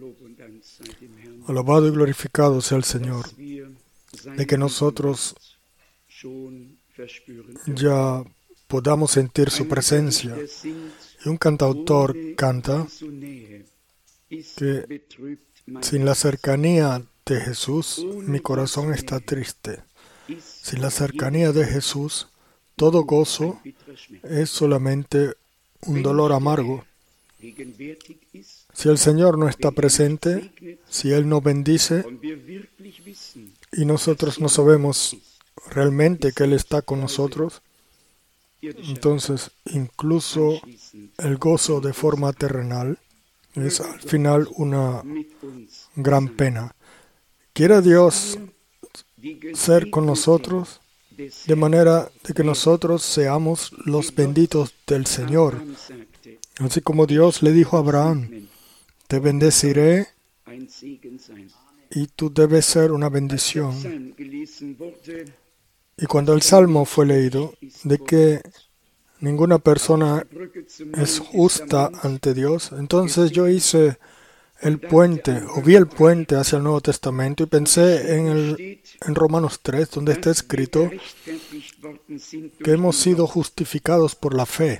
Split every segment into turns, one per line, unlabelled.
Alabado y glorificado sea el Señor, de que nosotros ya podamos sentir su presencia. Y un cantautor canta que sin la cercanía de Jesús, mi corazón está triste. Sin la cercanía de Jesús, todo gozo es solamente un dolor amargo. Si el Señor no está presente, si Él no bendice, y nosotros no sabemos realmente que Él está con nosotros, entonces incluso el gozo de forma terrenal es al final una gran pena. Quiere Dios ser con nosotros de manera de que nosotros seamos los benditos del Señor. Así como Dios le dijo a Abraham, te bendeciré y tú debes ser una bendición. Y cuando el Salmo fue leído, de que ninguna persona es justa ante Dios, entonces yo hice el puente, o vi el puente hacia el Nuevo Testamento y pensé en Romanos 3, donde está escrito que hemos sido justificados por la fe.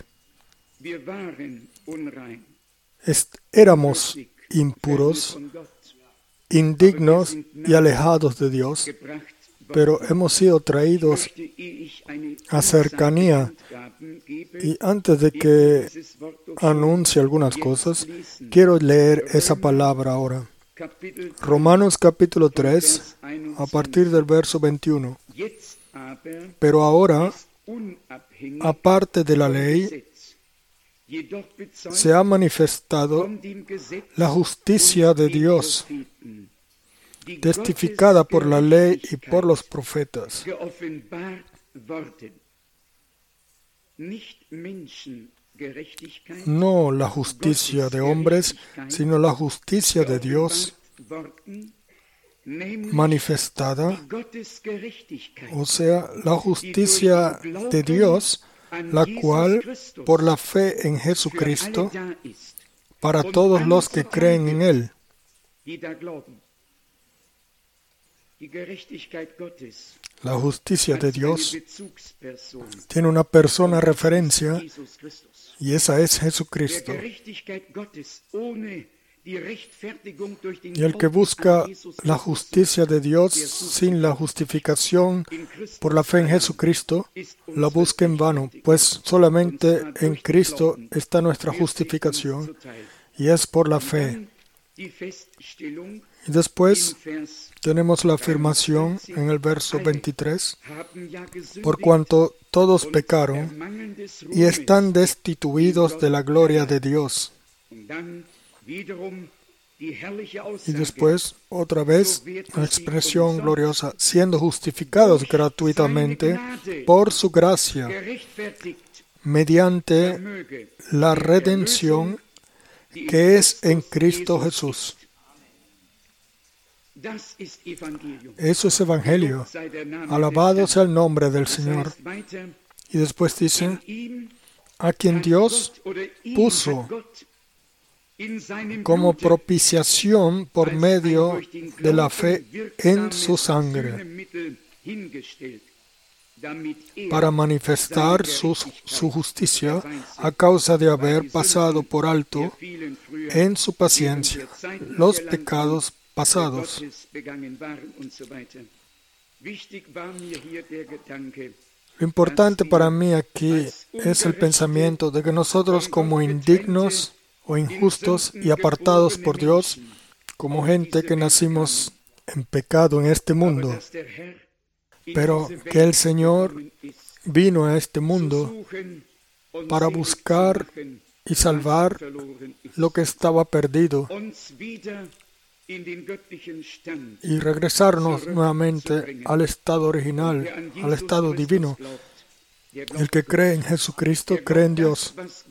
Éramos impuros, indignos y alejados de Dios, pero hemos sido traídos a cercanía. Y antes de que anuncie algunas cosas, quiero leer esa palabra ahora. Romanos capítulo 3, a partir del verso 21. Pero ahora, aparte de la ley, se ha manifestado la justicia de Dios, testificada por la ley y por los profetas. No la justicia de hombres, sino la justicia de Dios manifestada, o sea, la justicia de Dios, la cual, por la fe en Jesucristo, para todos los que creen en Él. La justicia de Dios tiene una persona referencia y esa es Jesucristo. Y el que busca la justicia de Dios sin la justificación por la fe en Jesucristo, la busca en vano, pues solamente en Cristo está nuestra justificación y es por la fe. Y después tenemos la afirmación en el verso 23, por cuanto todos pecaron y están destituidos de la gloria de Dios. Y después, otra vez, la expresión gloriosa, siendo justificados gratuitamente por su gracia, mediante la redención que es en Cristo Jesús. Eso es Evangelio. Alabado sea el nombre del Señor. Y después dice, a quien Dios puso como propiciación por medio de la fe en su sangre, para manifestar su justicia a causa de haber pasado por alto en su paciencia los pecados pasados. Lo importante para mí aquí es el pensamiento de que nosotros como indignos o injustos y apartados por Dios, como gente que nacimos en pecado en este mundo, pero que el Señor vino a este mundo para buscar y salvar lo que estaba perdido y regresarnos nuevamente al estado original, al estado divino. El que cree en Jesucristo cree en Dios.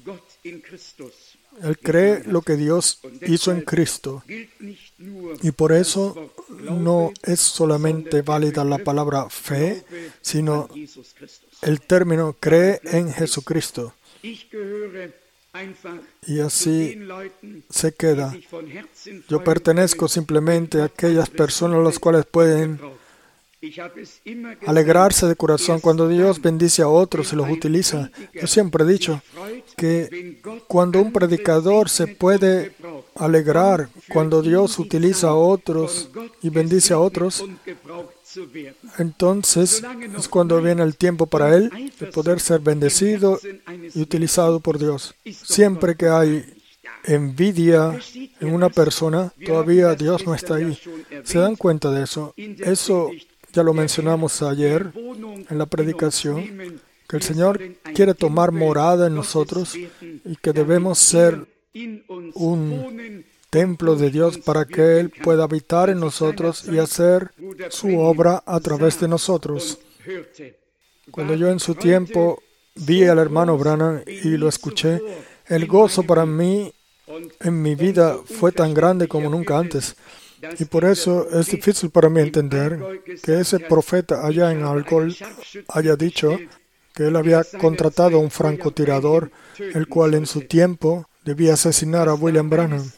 Él cree lo que Dios hizo en Cristo. Y por eso no es solamente válida la palabra fe, sino el término cree en Jesucristo. y así se queda. Yo pertenezco simplemente a aquellas personas las cuales pueden alegrarse de corazón cuando Dios bendice a otros y los utiliza. Yo siempre he dicho que cuando un predicador se puede alegrar cuando Dios utiliza a otros y bendice a otros, entonces es cuando viene el tiempo para él de poder ser bendecido y utilizado por Dios. Siempre que hay envidia en una persona, todavía Dios no está ahí. ¿Se dan cuenta de eso? Eso ya lo mencionamos ayer en la predicación, que el Señor quiere tomar morada en nosotros y que debemos ser un templo de Dios para que Él pueda habitar en nosotros y hacer su obra a través de nosotros. Cuando yo en su tiempo vi al hermano Branham y lo escuché, el gozo para mí en mi vida fue tan grande como nunca antes. Y por eso es difícil para mí entender que ese profeta allá en Algol haya dicho que él había contratado a un francotirador, el cual en su tiempo debía asesinar a William Branham.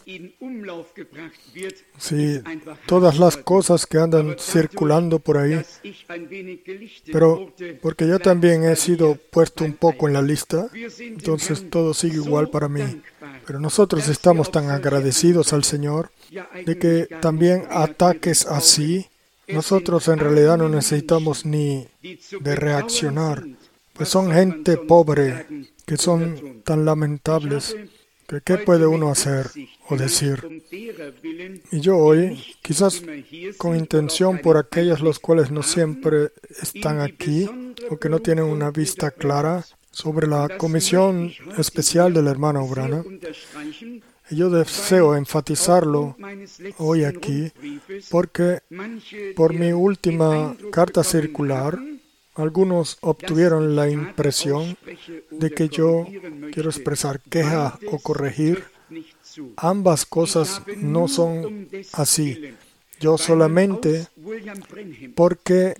Sí, todas las cosas que andan circulando por ahí. Pero porque yo también he sido puesto un poco en la lista, entonces todo sigue igual para mí. Pero nosotros estamos tan agradecidos al Señor de que también ataques así, nosotros en realidad no necesitamos ni de reaccionar. Pues son gente pobre, que son tan lamentables. ¿Qué puede uno hacer o decir? Y yo hoy, quizás con intención por aquellos los cuales no siempre están aquí o que no tienen una vista clara sobre la comisión especial del hermano Branham, y yo deseo enfatizarlo hoy aquí porque por mi última carta circular, algunos obtuvieron la impresión de que yo quiero expresar queja o corregir. Ambas cosas no son así. Yo solamente porque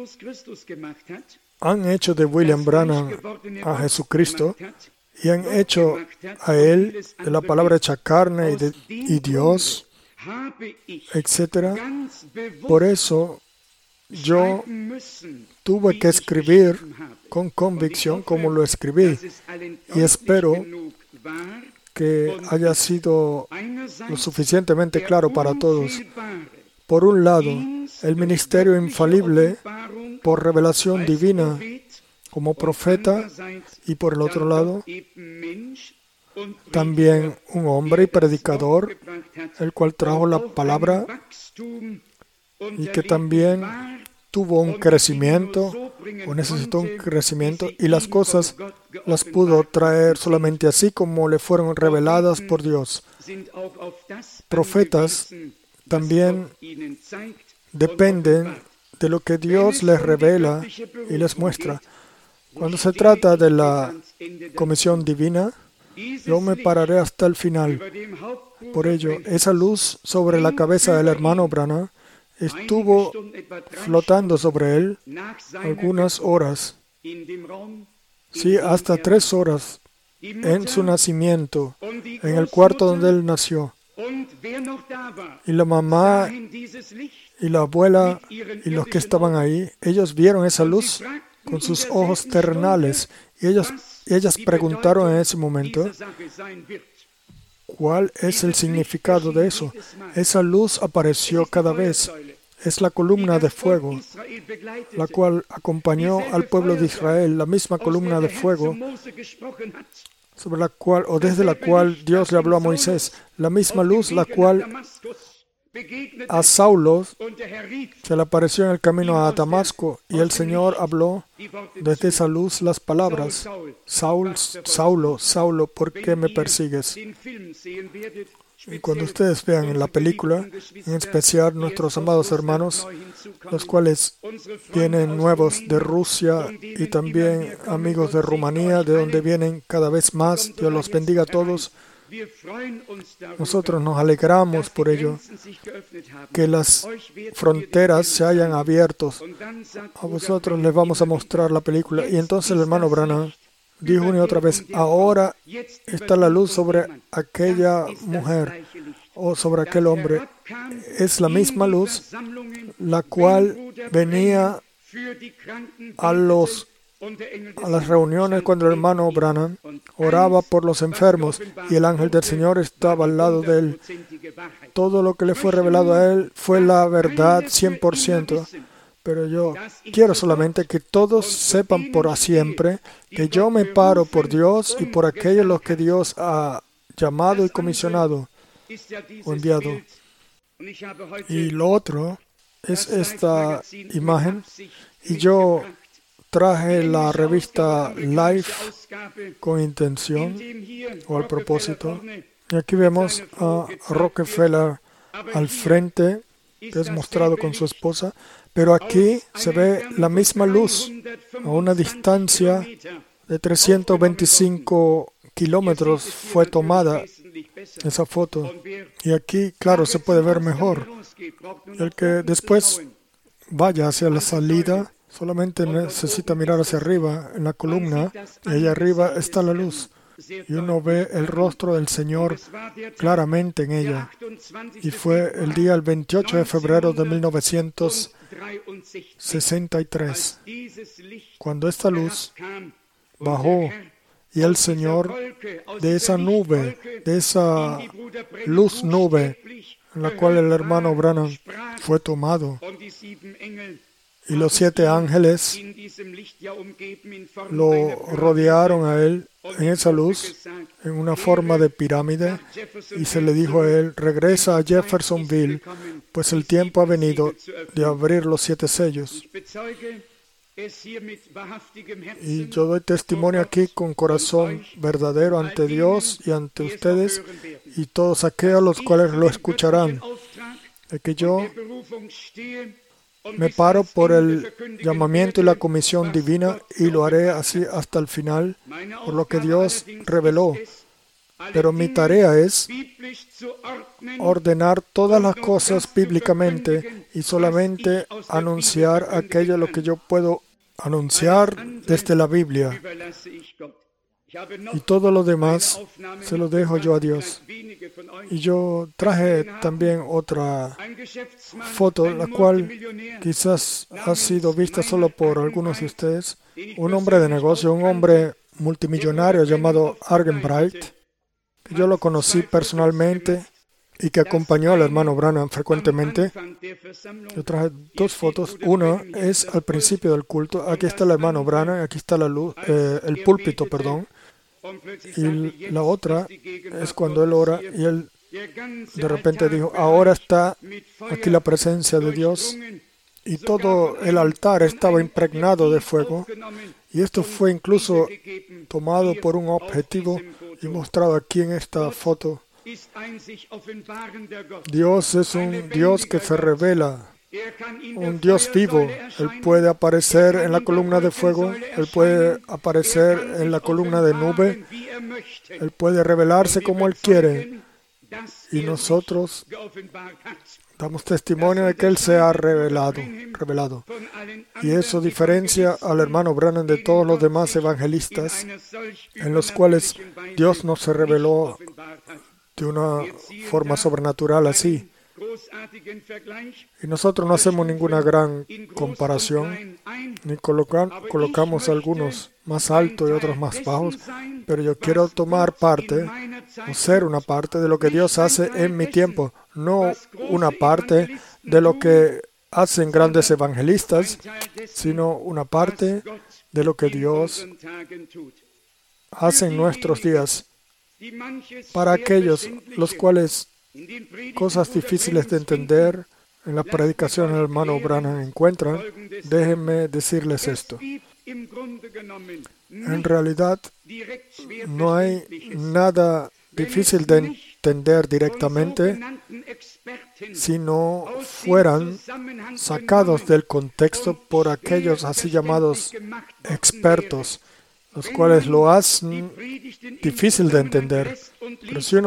han hecho de William Branham a Jesucristo y han hecho a Él de la palabra hecha carne y Dios, etc. Por eso yo tuve que escribir con convicción como lo escribí y espero que haya sido lo suficientemente claro para todos. Por un lado, el ministerio infalible por revelación divina como profeta y por el otro lado, también un hombre y predicador, el cual trajo la palabra y que también tuvo un crecimiento o necesitó un crecimiento y las cosas las pudo traer solamente así como le fueron reveladas por Dios. Profetas también dependen de lo que Dios les revela y les muestra. Cuando se trata de la comisión divina, yo me pararé hasta el final. Por ello, esa luz sobre la cabeza del hermano Branham estuvo flotando sobre él algunas horas, sí, hasta 3 horas en su nacimiento, en el cuarto donde él nació. Y la mamá y la abuela y los que estaban ahí, ellos vieron esa luz con sus ojos terrenales y ellas preguntaron en ese momento, ¿cuál es el significado de eso? Esa luz apareció cada vez. Es la columna de fuego, la cual acompañó al pueblo de Israel, la misma columna de fuego sobre la cual, o desde la cual Dios le habló a Moisés, la misma luz la cual a Saulo se le apareció en el camino a Damasco y el Señor habló desde esa luz las palabras, Saulo, Saulo, ¿por qué me persigues? Y cuando ustedes vean en la película, en especial nuestros amados hermanos, los cuales vienen nuevos de Rusia y también amigos de Rumanía, de donde vienen cada vez más, Dios los bendiga a todos. Nosotros nos alegramos por ello, que las fronteras se hayan abierto. A vosotros les vamos a mostrar la película. Y entonces el hermano Branham dijo una y otra vez, ahora está la luz sobre aquella mujer o sobre aquel hombre. Es la misma luz la cual venía a las reuniones cuando el hermano Branham oraba por los enfermos y el ángel del Señor estaba al lado de él. Todo lo que le fue revelado a él fue la verdad 100%. Pero yo quiero solamente que todos sepan por siempre que yo me paro por Dios y por aquellos los que Dios ha llamado y comisionado o enviado. Y lo otro es esta imagen. Y yo traje la revista Life con intención o al propósito. Y aquí vemos a Rockefeller al frente, que es mostrado con su esposa. Pero aquí se ve la misma luz a una distancia de 325 kilómetros fue tomada esa foto. Y aquí, claro, se puede ver mejor. El que después vaya hacia la salida solamente necesita mirar hacia arriba en la columna y allá arriba está la luz. Y uno ve el rostro del Señor claramente en ella. Y fue el 28 de febrero de 1963, cuando esta luz bajó y el Señor de esa nube, de esa luz nube, en la cual el hermano Branham fue tomado. Y los 7 ángeles lo rodearon a él en esa luz, en una forma de pirámide, y se le dijo a él, regresa a Jeffersonville, pues el tiempo ha venido de abrir los 7 sellos. Y yo doy testimonio aquí con corazón verdadero ante Dios y ante ustedes y todos aquellos los cuales lo escucharán, de que yo me paro por el llamamiento y la comisión divina y lo haré así hasta el final, por lo que Dios reveló. Pero mi tarea es ordenar todas las cosas bíblicamente y solamente anunciar aquello lo que yo puedo anunciar desde la Biblia. Y todo lo demás se lo dejo yo a Dios. Y yo traje también otra foto, la cual quizás ha sido vista solo por algunos de ustedes. Un hombre de negocio, un hombre multimillonario llamado Argenbright, que yo lo conocí personalmente y que acompañó al hermano Branham frecuentemente. Yo traje 2 fotos. Una es al principio del culto. Aquí está el hermano Branham, aquí está la luz, el púlpito, perdón. Y la otra es cuando él ora y él de repente dijo, ahora está aquí la presencia de Dios, y todo el altar estaba impregnado de fuego, y esto fue incluso tomado por un objetivo y mostrado aquí en esta foto. Dios es un Dios que se revela, un Dios vivo. Él puede aparecer en la columna de fuego, Él puede aparecer en la columna de nube, Él puede revelarse como Él quiere. Y nosotros damos testimonio de que Él se ha revelado. Y eso diferencia al hermano Branham de todos los demás evangelistas, en los cuales Dios no se reveló de una forma sobrenatural así. Y nosotros no hacemos ninguna gran comparación, ni colocamos algunos más altos y otros más bajos, pero yo quiero tomar parte, o ser una parte de lo que Dios hace en mi tiempo, no una parte de lo que hacen grandes evangelistas, sino una parte de lo que Dios hace en nuestros días. Para aquellos los cuales cosas difíciles de entender en la predicación del hermano Branham encuentran, déjenme decirles esto. En realidad, no hay nada difícil de entender directamente si no fueran sacados del contexto por aquellos así llamados expertos, los cuales lo hacen difícil de entender. Pero si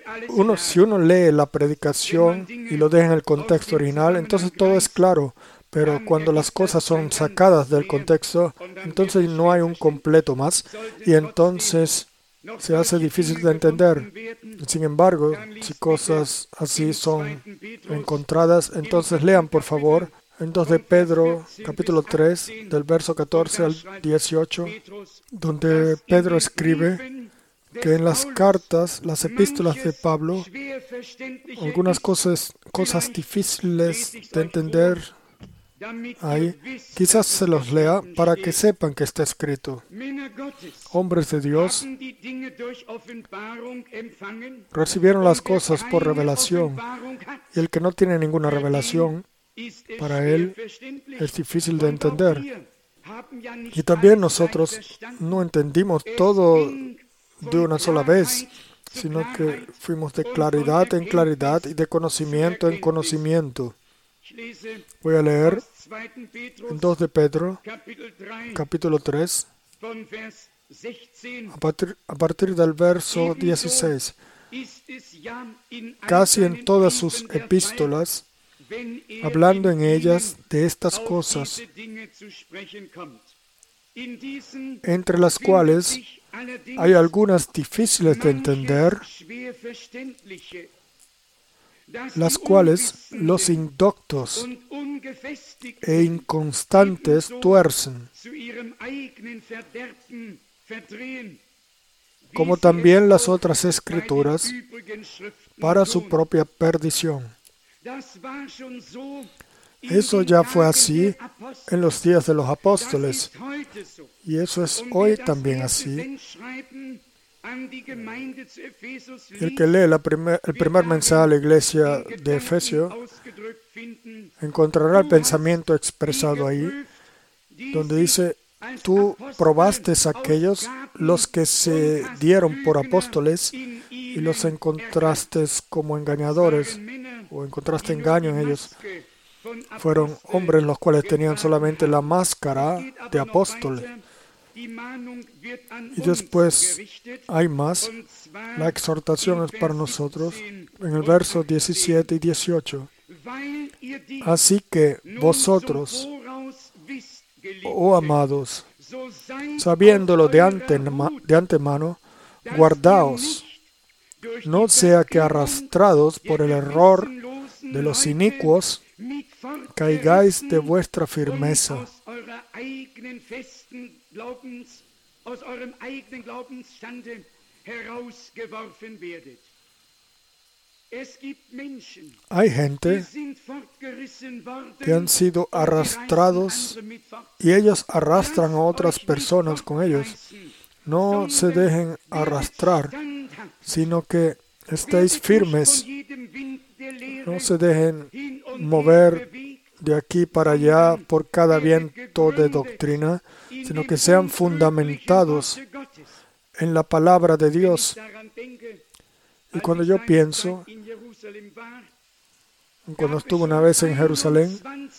uno lee la predicación y lo deja en el contexto original, entonces todo es claro. Pero cuando las cosas son sacadas del contexto, entonces no hay un completo más y entonces se hace difícil de entender. Sin embargo, si cosas así son encontradas, entonces lean por favor en 2 de Pedro, capítulo 3, del verso 14 al 18, donde Pedro escribe que en las cartas, las epístolas de Pablo, algunas cosas difíciles de entender ahí, quizás se los lea para que sepan que está escrito. Hombres de Dios recibieron las cosas por revelación, y el que no tiene ninguna revelación, para él es difícil de entender. Y también nosotros no entendimos todo de una sola vez, sino que fuimos de claridad en claridad y de conocimiento en conocimiento. Voy a leer en 2 de Pedro, capítulo 3, a partir del verso 16. Casi en todas sus epístolas, hablando en ellas de estas cosas, entre las cuales hay algunas difíciles de entender, las cuales los indoctos e inconstantes tuercen, como también las otras escrituras, para su propia perdición. Eso ya fue así en los días de los apóstoles, y eso es hoy también así. El que lee el primer mensaje a la iglesia de Efesios encontrará el pensamiento expresado ahí, donde dice: tú probaste a aquellos los que se dieron por apóstoles y los encontraste como engañadores, o encontraste engaño en ellos. Fueron hombres los cuales tenían solamente la máscara de apóstoles. Y después hay más. La exhortación es para nosotros en el verso 17 y 18. Así que vosotros, oh amados, sabiéndolo de antemano, guardaos, no sea que arrastrados por el error de los inicuos, caigáis de vuestra firmeza. Hay gente que han sido arrastrados y ellos arrastran a otras personas con ellos. No se dejen arrastrar, sino que estéis firmes. No se dejen mover de aquí para allá por cada viento de doctrina, sino que sean fundamentados en la palabra de Dios. Y cuando yo pienso, cuando estuve una vez en Jerusalén,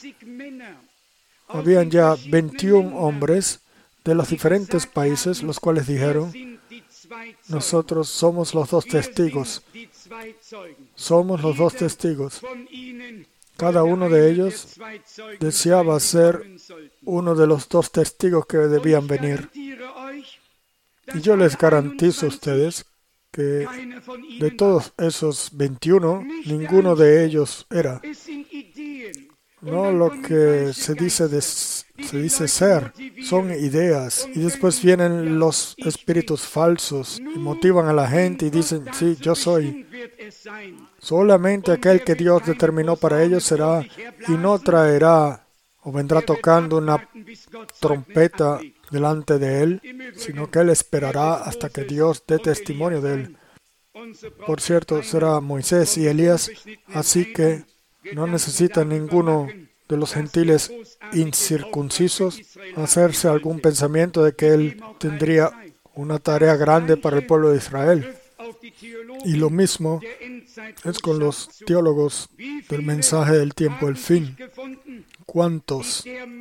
habían ya 21 hombres de los diferentes países, los cuales dijeron: nosotros somos los dos testigos. Somos los dos testigos. Cada uno de ellos deseaba ser uno de los dos testigos que debían venir. Y yo les garantizo a ustedes que de todos esos 21, ninguno de ellos era. No lo que se dice ser, son ideas. Y después vienen los espíritus falsos y motivan a la gente y dicen: sí, yo soy. Solamente aquel que Dios determinó para ellos será, y no traerá o vendrá tocando una trompeta delante de él, sino que él esperará hasta que Dios dé testimonio de él. Por cierto, será Moisés y Elías, así que no necesita ninguno de los gentiles incircuncisos hacerse algún pensamiento de que él tendría una tarea grande para el pueblo de Israel. Y lo mismo es con los teólogos del mensaje del tiempo del fin. ¿Cuántos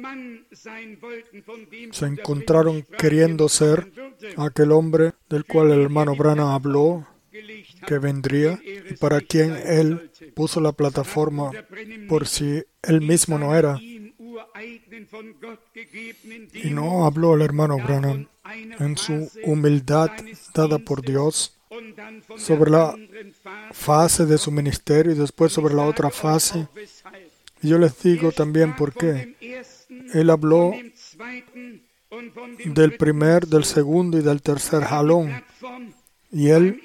se encontraron queriendo ser aquel hombre del cual el hermano Branham habló, que vendría, y para quien él puso la plataforma por si él mismo no era? Y no habló el hermano Branham en su humildad dada por Dios sobre la fase de su ministerio y después sobre la otra fase. Y yo les digo también por qué. Él habló del primer, del segundo y del tercer jalón. Y él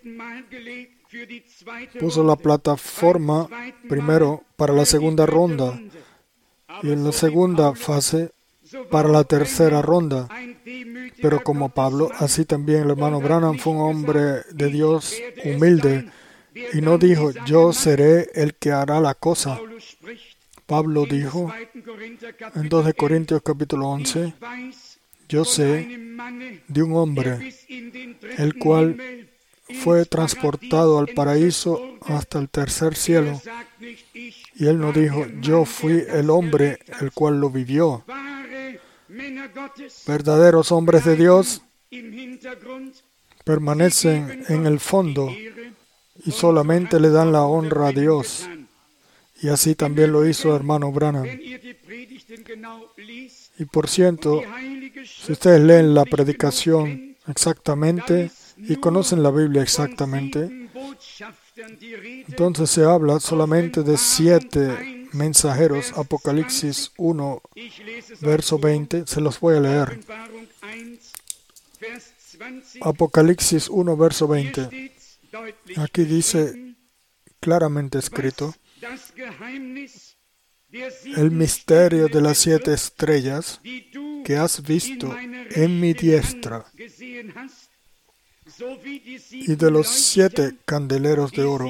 puso la plataforma primero para la segunda ronda y en la segunda fase para la tercera ronda. Pero como Pablo, así también el hermano Branham fue un hombre de Dios humilde y no dijo, yo seré el que hará la cosa. Pablo dijo en 2 de Corintios capítulo 11, yo sé de un hombre el cual fue transportado al paraíso hasta el tercer cielo. Y él no dijo, yo fui el hombre el cual lo vivió. Verdaderos hombres de Dios permanecen en el fondo y solamente le dan la honra a Dios. Y así también lo hizo el hermano Branham. Y por cierto, si ustedes leen la predicación exactamente y conocen la Biblia exactamente, entonces se habla solamente de 7 mensajeros. Apocalipsis 1, verso 20, se los voy a leer. Apocalipsis 1, verso 20. Aquí dice claramente escrito, el misterio de las 7 estrellas que has visto en mi diestra y de los 7 candeleros de oro.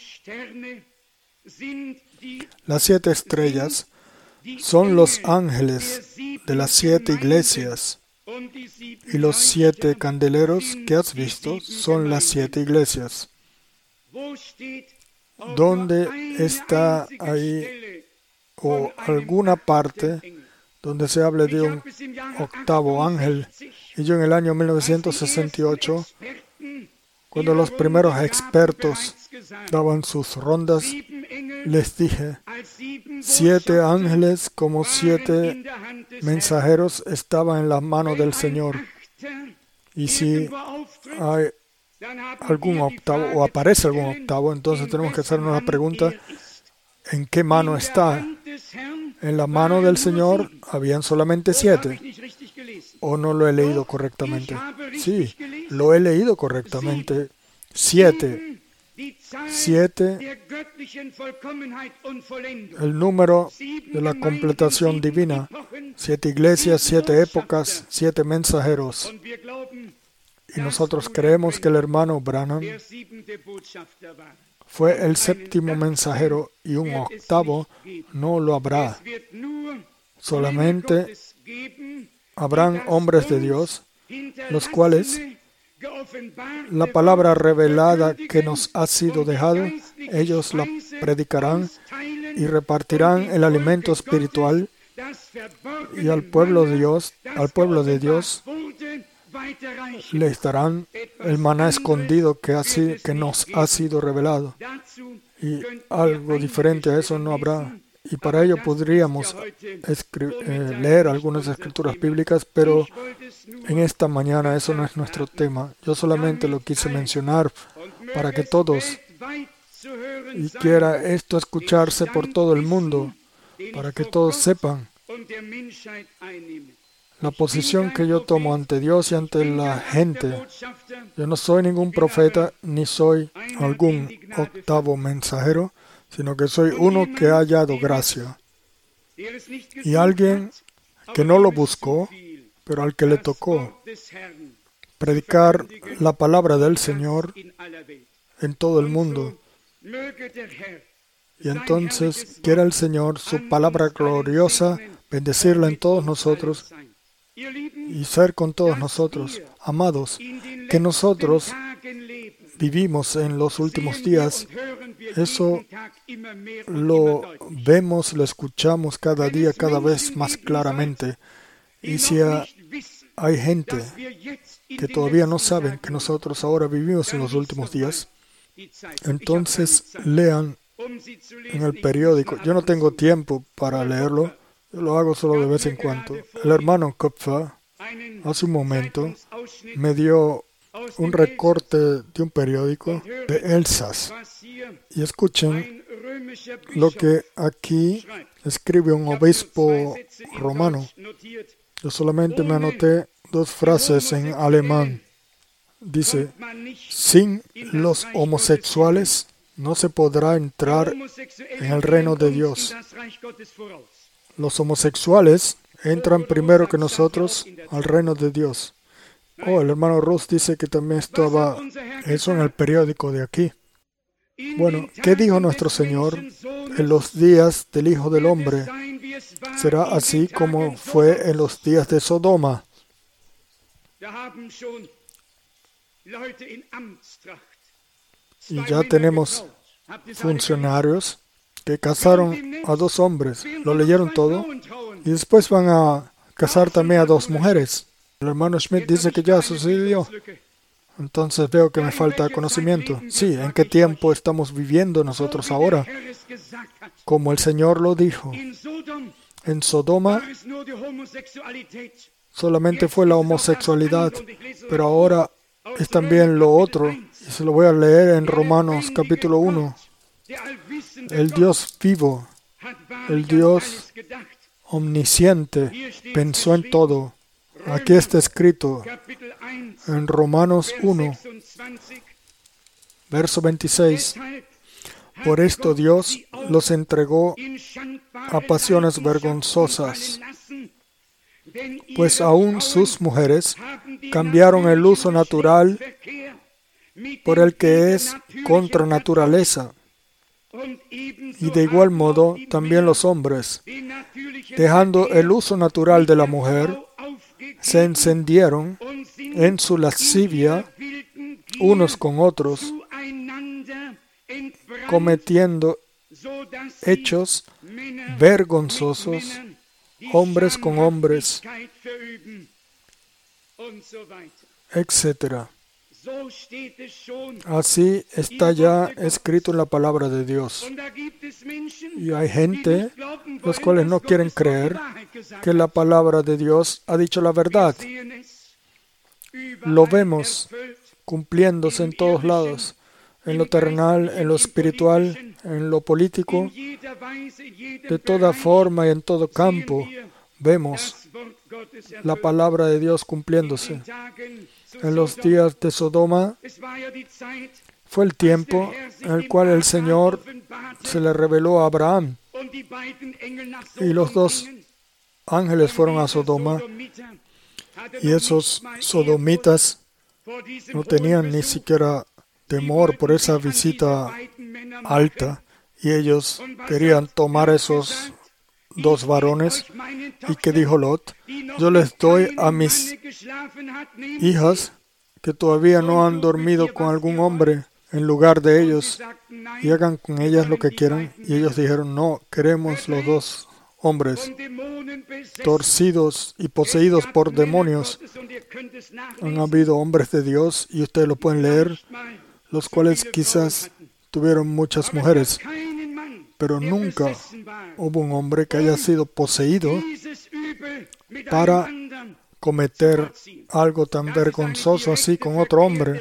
Las 7 estrellas son los ángeles de las 7 iglesias y los 7 candeleros que has visto son las 7 iglesias. ¿Dónde está ahí o alguna parte donde se hable de un octavo ángel? Y yo en el año 1968, cuando los primeros expertos daban sus rondas, les dije, 7 ángeles como 7 mensajeros estaban en las manos del Señor. Y si hay algún octavo o aparece algún octavo, entonces tenemos que hacernos la pregunta, ¿en qué mano está? En la mano del Señor habían solamente 7. ¿O no lo he leído correctamente? Sí, lo he leído correctamente. 7. 7, el número de la completación divina. 7 iglesias, 7 épocas, 7 mensajeros. Y nosotros creemos que el hermano Branham fue el 7º mensajero y un octavo no lo habrá. Solamente habrán hombres de Dios, los cuales la palabra revelada que nos ha sido dejada, ellos la predicarán y repartirán el alimento espiritual y al pueblo de Dios les darán el maná escondido que nos ha sido revelado. Y algo diferente a eso no habrá. Y para ello podríamos leer algunas escrituras bíblicas, pero en esta mañana eso no es nuestro tema. Yo solamente lo quise mencionar para que todos, y quiera esto escucharse por todo el mundo, para que todos sepan la posición que yo tomo ante Dios y ante la gente. Yo no soy ningún profeta, ni soy algún octavo mensajero, sino que soy uno que ha hallado gracia. Y alguien que no lo buscó, pero al que le tocó predicar la palabra del Señor en todo el mundo. Y entonces quiera el Señor su palabra gloriosa bendecirla en todos nosotros y ser con todos nosotros. Amados, que nosotros vivimos en los últimos días, eso lo vemos, lo escuchamos cada día, cada vez más claramente. Y si hay gente que todavía no saben que nosotros ahora vivimos en los últimos días, entonces lean en el periódico. Yo no tengo tiempo para leerlo, Yo lo hago solo de vez en cuando. El hermano Kupfer, hace un momento, me dio un recorte de un periódico de Elsass. Y escuchen lo que aquí escribe un obispo romano. Yo solamente me anoté 2 frases en alemán. Dice, sin los homosexuales no se podrá entrar en el reino de Dios. Los homosexuales entran primero que nosotros al reino de Dios. Oh, el hermano Ross dice que también estaba eso en el periódico de aquí. Bueno, ¿qué dijo nuestro Señor? En los días del Hijo del Hombre será así como fue en los días de Sodoma. Y ya tenemos funcionarios que casaron a 2 hombres. Lo leyeron todo. Y después van a casar también a 2 mujeres. El hermano Schmidt dice que ya sucedió. Entonces veo que me falta conocimiento. Sí, ¿en qué tiempo estamos viviendo nosotros ahora? Como el Señor lo dijo. En Sodoma solamente fue la homosexualidad, pero ahora es también lo otro. Y se lo voy a leer en Romanos capítulo 1. El Dios vivo, el Dios omnisciente, pensó en todo. Aquí está escrito en Romanos 1, verso 26. Por esto Dios los entregó a pasiones vergonzosas, pues aún sus mujeres cambiaron el uso natural por el que es contra naturaleza. Y de igual modo también los hombres, dejando el uso natural de la mujer, se encendieron en su lascivia unos con otros, cometiendo hechos vergonzosos, hombres con hombres, etc. Así está ya escrito en la palabra de Dios. Y hay gente, los cuales no quieren creer que la palabra de Dios ha dicho la verdad. Lo vemos cumpliéndose en todos lados, en lo terrenal, en lo espiritual, en lo político, de toda forma y en todo campo. Vemos la palabra de Dios cumpliéndose. En los días de Sodoma fue el tiempo en el cual el Señor se le reveló a Abraham. Y los 2 ángeles fueron a Sodoma. Y esos sodomitas no tenían ni siquiera temor por esa visita alta. Y ellos querían tomar esos 2 varones. ¿Y qué dijo Lot? Yo les doy a mis hijas que todavía no han dormido con algún hombre en lugar de ellos y hagan con ellas lo que quieran. Y ellos dijeron, no, queremos los 2 hombres torcidos y poseídos por demonios. Han habido hombres de Dios, y ustedes lo pueden leer, los cuales quizás tuvieron muchas mujeres, pero nunca hubo un hombre que haya sido poseído para cometer algo tan vergonzoso así con otro hombre.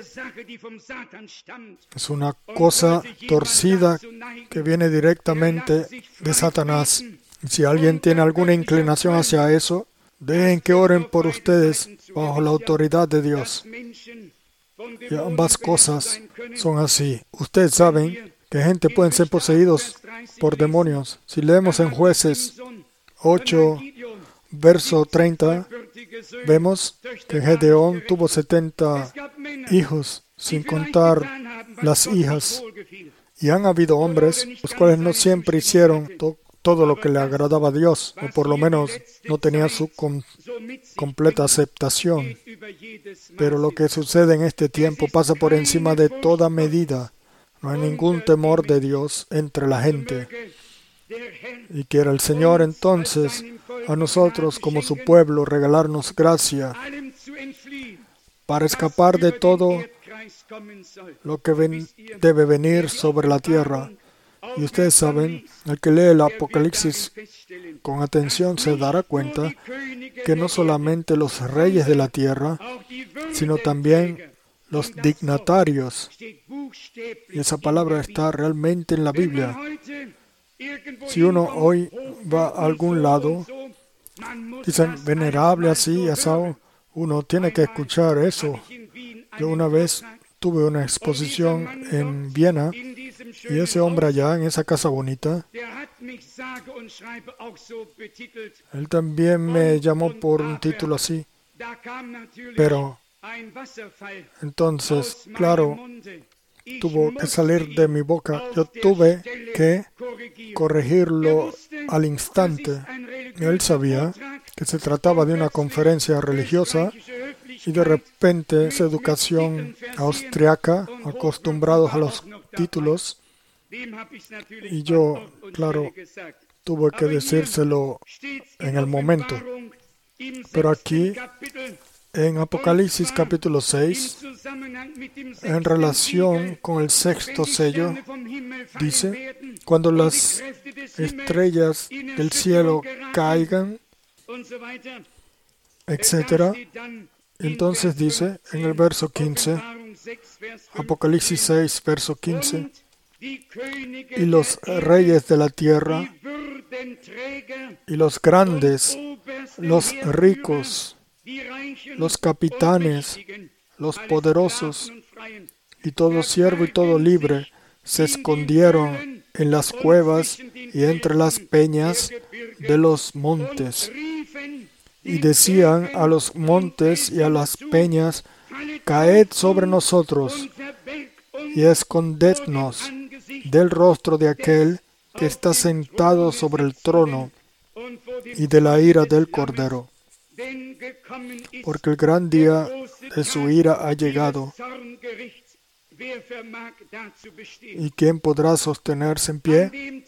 Es una cosa torcida que viene directamente de Satanás. Si alguien tiene alguna inclinación hacia eso, dejen que oren por ustedes bajo la autoridad de Dios. Y ambas cosas son así. Ustedes saben que gente pueden ser poseídos por demonios. Si leemos en Jueces 8, verso 30, vemos que Gedeón tuvo 70 hijos, sin contar las hijas. Y han habido hombres, los cuales no siempre hicieron todo lo que le agradaba a Dios, o por lo menos no tenían su completa aceptación. Pero lo que sucede en este tiempo pasa por encima de toda medida. No hay ningún temor de Dios entre la gente. Y quiera el Señor entonces a nosotros como su pueblo regalarnos gracia para escapar de todo lo que debe venir sobre la tierra. Y ustedes saben, el que lee el Apocalipsis con atención se dará cuenta que no solamente los reyes de la tierra, sino también los dignatarios, y esa palabra está realmente en la Biblia. Si uno hoy va a algún lado, dicen venerable así, asado, uno tiene que escuchar eso. Yo una vez tuve una exposición en Viena y ese hombre allá en esa casa bonita, él también me llamó por un título así, pero entonces, claro, tuvo que salir de mi boca. Yo tuve que corregirlo al instante. Él sabía que se trataba de una conferencia religiosa y de repente esa educación austriaca, acostumbrados a los títulos, y yo, claro, tuve que decírselo en el momento. Pero aquí, en Apocalipsis capítulo 6, en relación con el sexto sello, dice, cuando las estrellas del cielo caigan, etc., entonces dice en el verso 15, Apocalipsis 6, verso 15, y los reyes de la tierra, y los grandes, los ricos, los capitanes, los poderosos, y todo siervo y todo libre, se escondieron en las cuevas y entre las peñas de los montes. Y decían a los montes y a las peñas, caed sobre nosotros y escondednos del rostro de aquel que está sentado sobre el trono y de la ira del Cordero. Porque el gran día de su ira ha llegado. ¿Y quién podrá sostenerse en pie?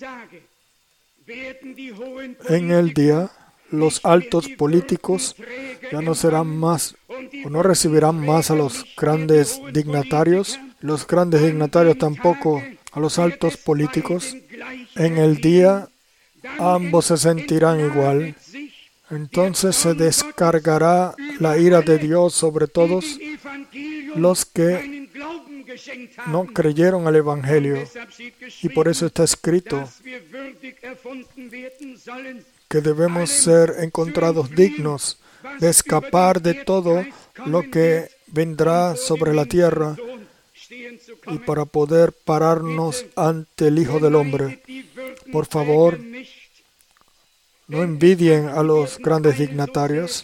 En el día, los altos políticos ya no serán más, o no recibirán más a los grandes dignatarios, los grandes dignatarios tampoco a los altos políticos. En el día, ambos se sentirán igual. Entonces se descargará la ira de Dios sobre todos los que no creyeron al Evangelio. Y por eso está escrito que debemos ser encontrados dignos de escapar de todo lo que vendrá sobre la tierra y para poder pararnos ante el Hijo del Hombre. Por favor, no envidien a los grandes dignatarios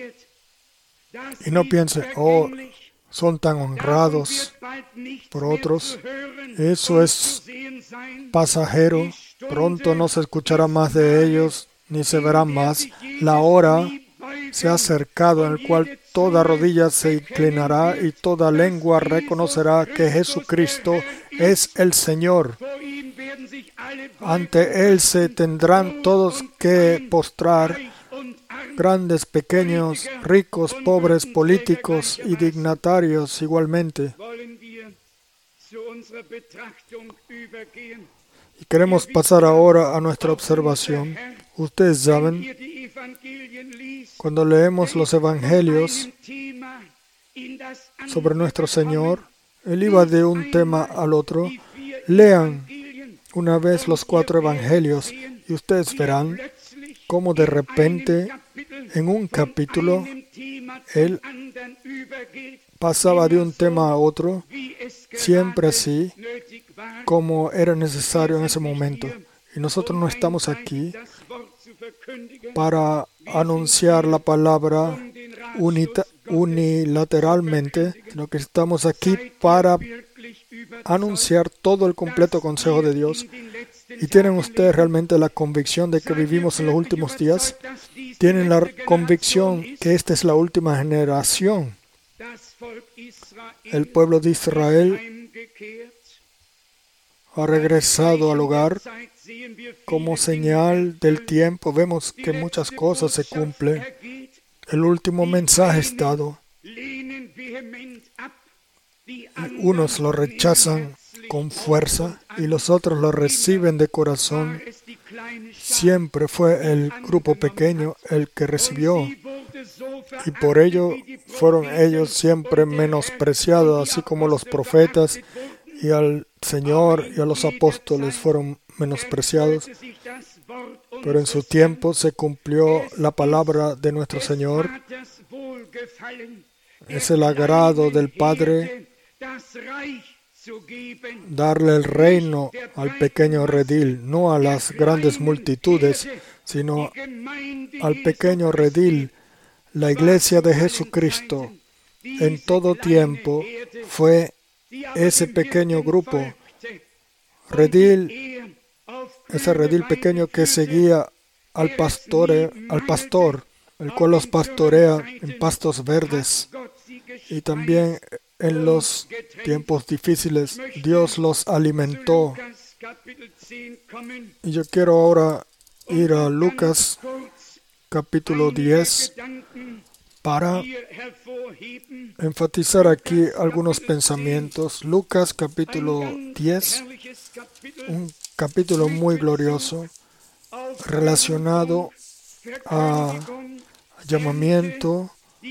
y no piensen, oh, son tan honrados por otros. Eso es pasajero. Pronto no se escuchará más de ellos, ni se verá más. La hora se ha acercado en el cual toda rodilla se inclinará y toda lengua reconocerá que Jesucristo es el Señor. Ante Él se tendrán todos que postrar, grandes, pequeños, ricos, pobres, políticos y dignatarios igualmente. Y queremos pasar ahora a nuestra observación. Ustedes saben, cuando leemos los evangelios sobre nuestro Señor, Él iba de un tema al otro. Lean una vez los 4 evangelios y ustedes verán cómo de repente en un capítulo Él pasaba de un tema a otro, siempre así como era necesario en ese momento. Y nosotros no estamos aquí para anunciar la palabra unilateralmente, sino que estamos aquí para anunciar todo el completo consejo de Dios. ¿Y tienen ustedes realmente la convicción de que vivimos en los últimos días? ¿Tienen la convicción que esta es la última generación? El pueblo de Israel ha regresado al hogar. Como señal del tiempo, vemos que muchas cosas se cumplen. El último mensaje es dado. Unos lo rechazan con fuerza y los otros lo reciben de corazón. siempre fue el grupo pequeño el que recibió, y por ello fueron ellos siempre menospreciados, así como los profetas y al Señor y a los apóstoles fueron menospreciados. Pero en su tiempo se cumplió la palabra de nuestro Señor. Es el agrado del Padre darle el reino al pequeño redil, no a las grandes multitudes, sino al pequeño redil. La iglesia de Jesucristo en todo tiempo fue ese pequeño grupo, redil, ese redil pequeño que seguía al pastor, el cual los pastorea en pastos verdes. Y también en los tiempos difíciles Dios los alimentó. Y yo quiero ahora ir a Lucas capítulo 10 para enfatizar aquí algunos pensamientos. Lucas capítulo 10, un capítulo muy glorioso relacionado a llamamiento,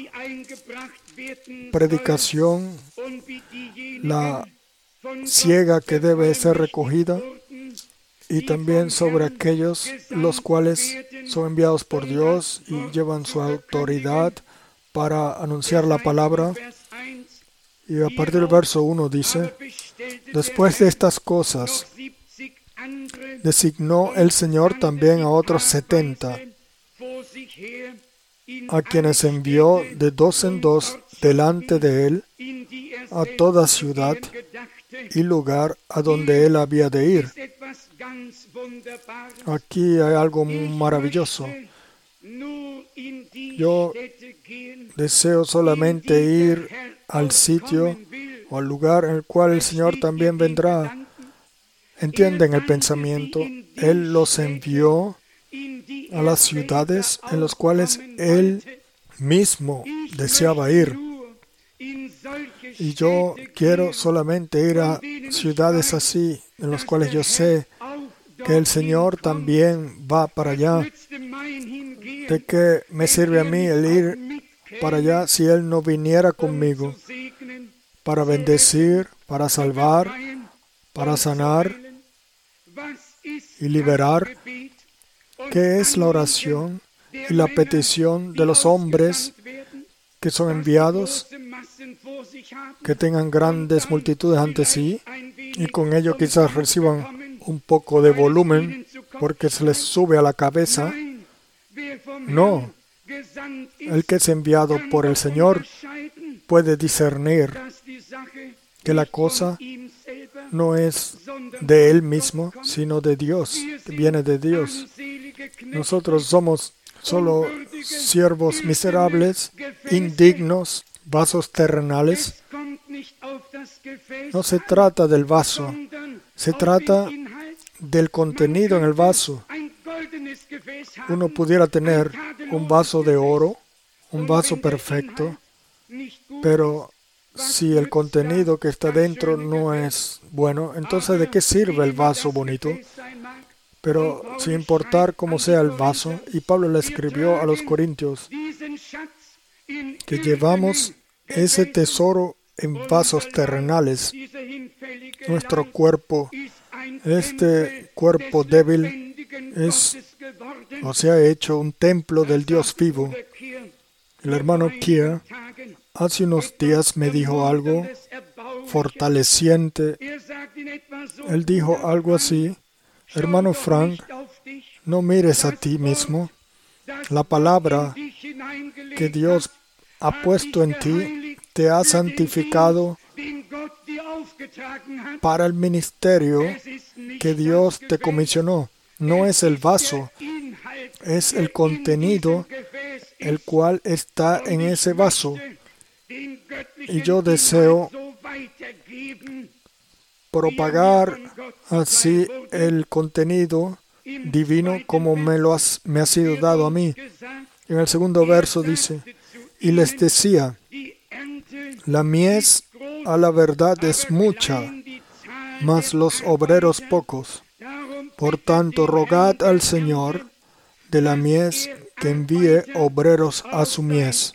predicación, la siega que debe ser recogida, y también sobre aquellos los cuales son enviados por Dios y llevan su autoridad para anunciar la palabra. Y a partir del verso 1 dice: después de estas cosas, designó el Señor también a otros 70, a quienes envió de dos en dos delante de él a toda ciudad y lugar a donde él había de ir. Aquí hay algo muy maravilloso. Yo deseo solamente ir al sitio o al lugar en el cual el Señor también vendrá. ¿Entienden el pensamiento? Él los envió a las ciudades en las cuales Él mismo deseaba ir. Y yo quiero solamente ir a ciudades así, en las cuales yo sé que el Señor también va para allá. ¿De qué me sirve a mí el ir para allá si Él no viniera conmigo para bendecir, para salvar, para sanar y liberar? ¿Qué es la oración y la petición de los hombres que son enviados, que tengan grandes multitudes ante sí y con ello quizás reciban un poco de volumen porque se les sube a la cabeza? No, el que es enviado por el Señor puede discernir que la cosa no es de Él mismo, sino de Dios, viene de Dios. Nosotros somos solo siervos miserables, indignos, vasos terrenales. No se trata del vaso, se trata del contenido en el vaso. Uno pudiera tener un vaso de oro, un vaso perfecto, pero si el contenido que está dentro no es bueno, entonces ¿de qué sirve el vaso bonito? Pero sin importar cómo sea el vaso, y Pablo le escribió a los Corintios que llevamos ese tesoro en vasos terrenales. Nuestro cuerpo, este cuerpo débil, se ha hecho un templo del Dios vivo. El hermano Kier hace unos días me dijo algo fortaleciente. Él dijo algo así: hermano Frank, no mires a ti mismo. La palabra que Dios ha puesto en ti te ha santificado para el ministerio que Dios te comisionó. No es el vaso, es el contenido el cual está en ese vaso. Y yo deseo propagar así el contenido divino como me ha sido dado a mí. En el segundo verso dice: y les decía, la mies a la verdad es mucha, mas los obreros pocos. Por tanto, rogad al Señor de la mies que envíe obreros a su mies.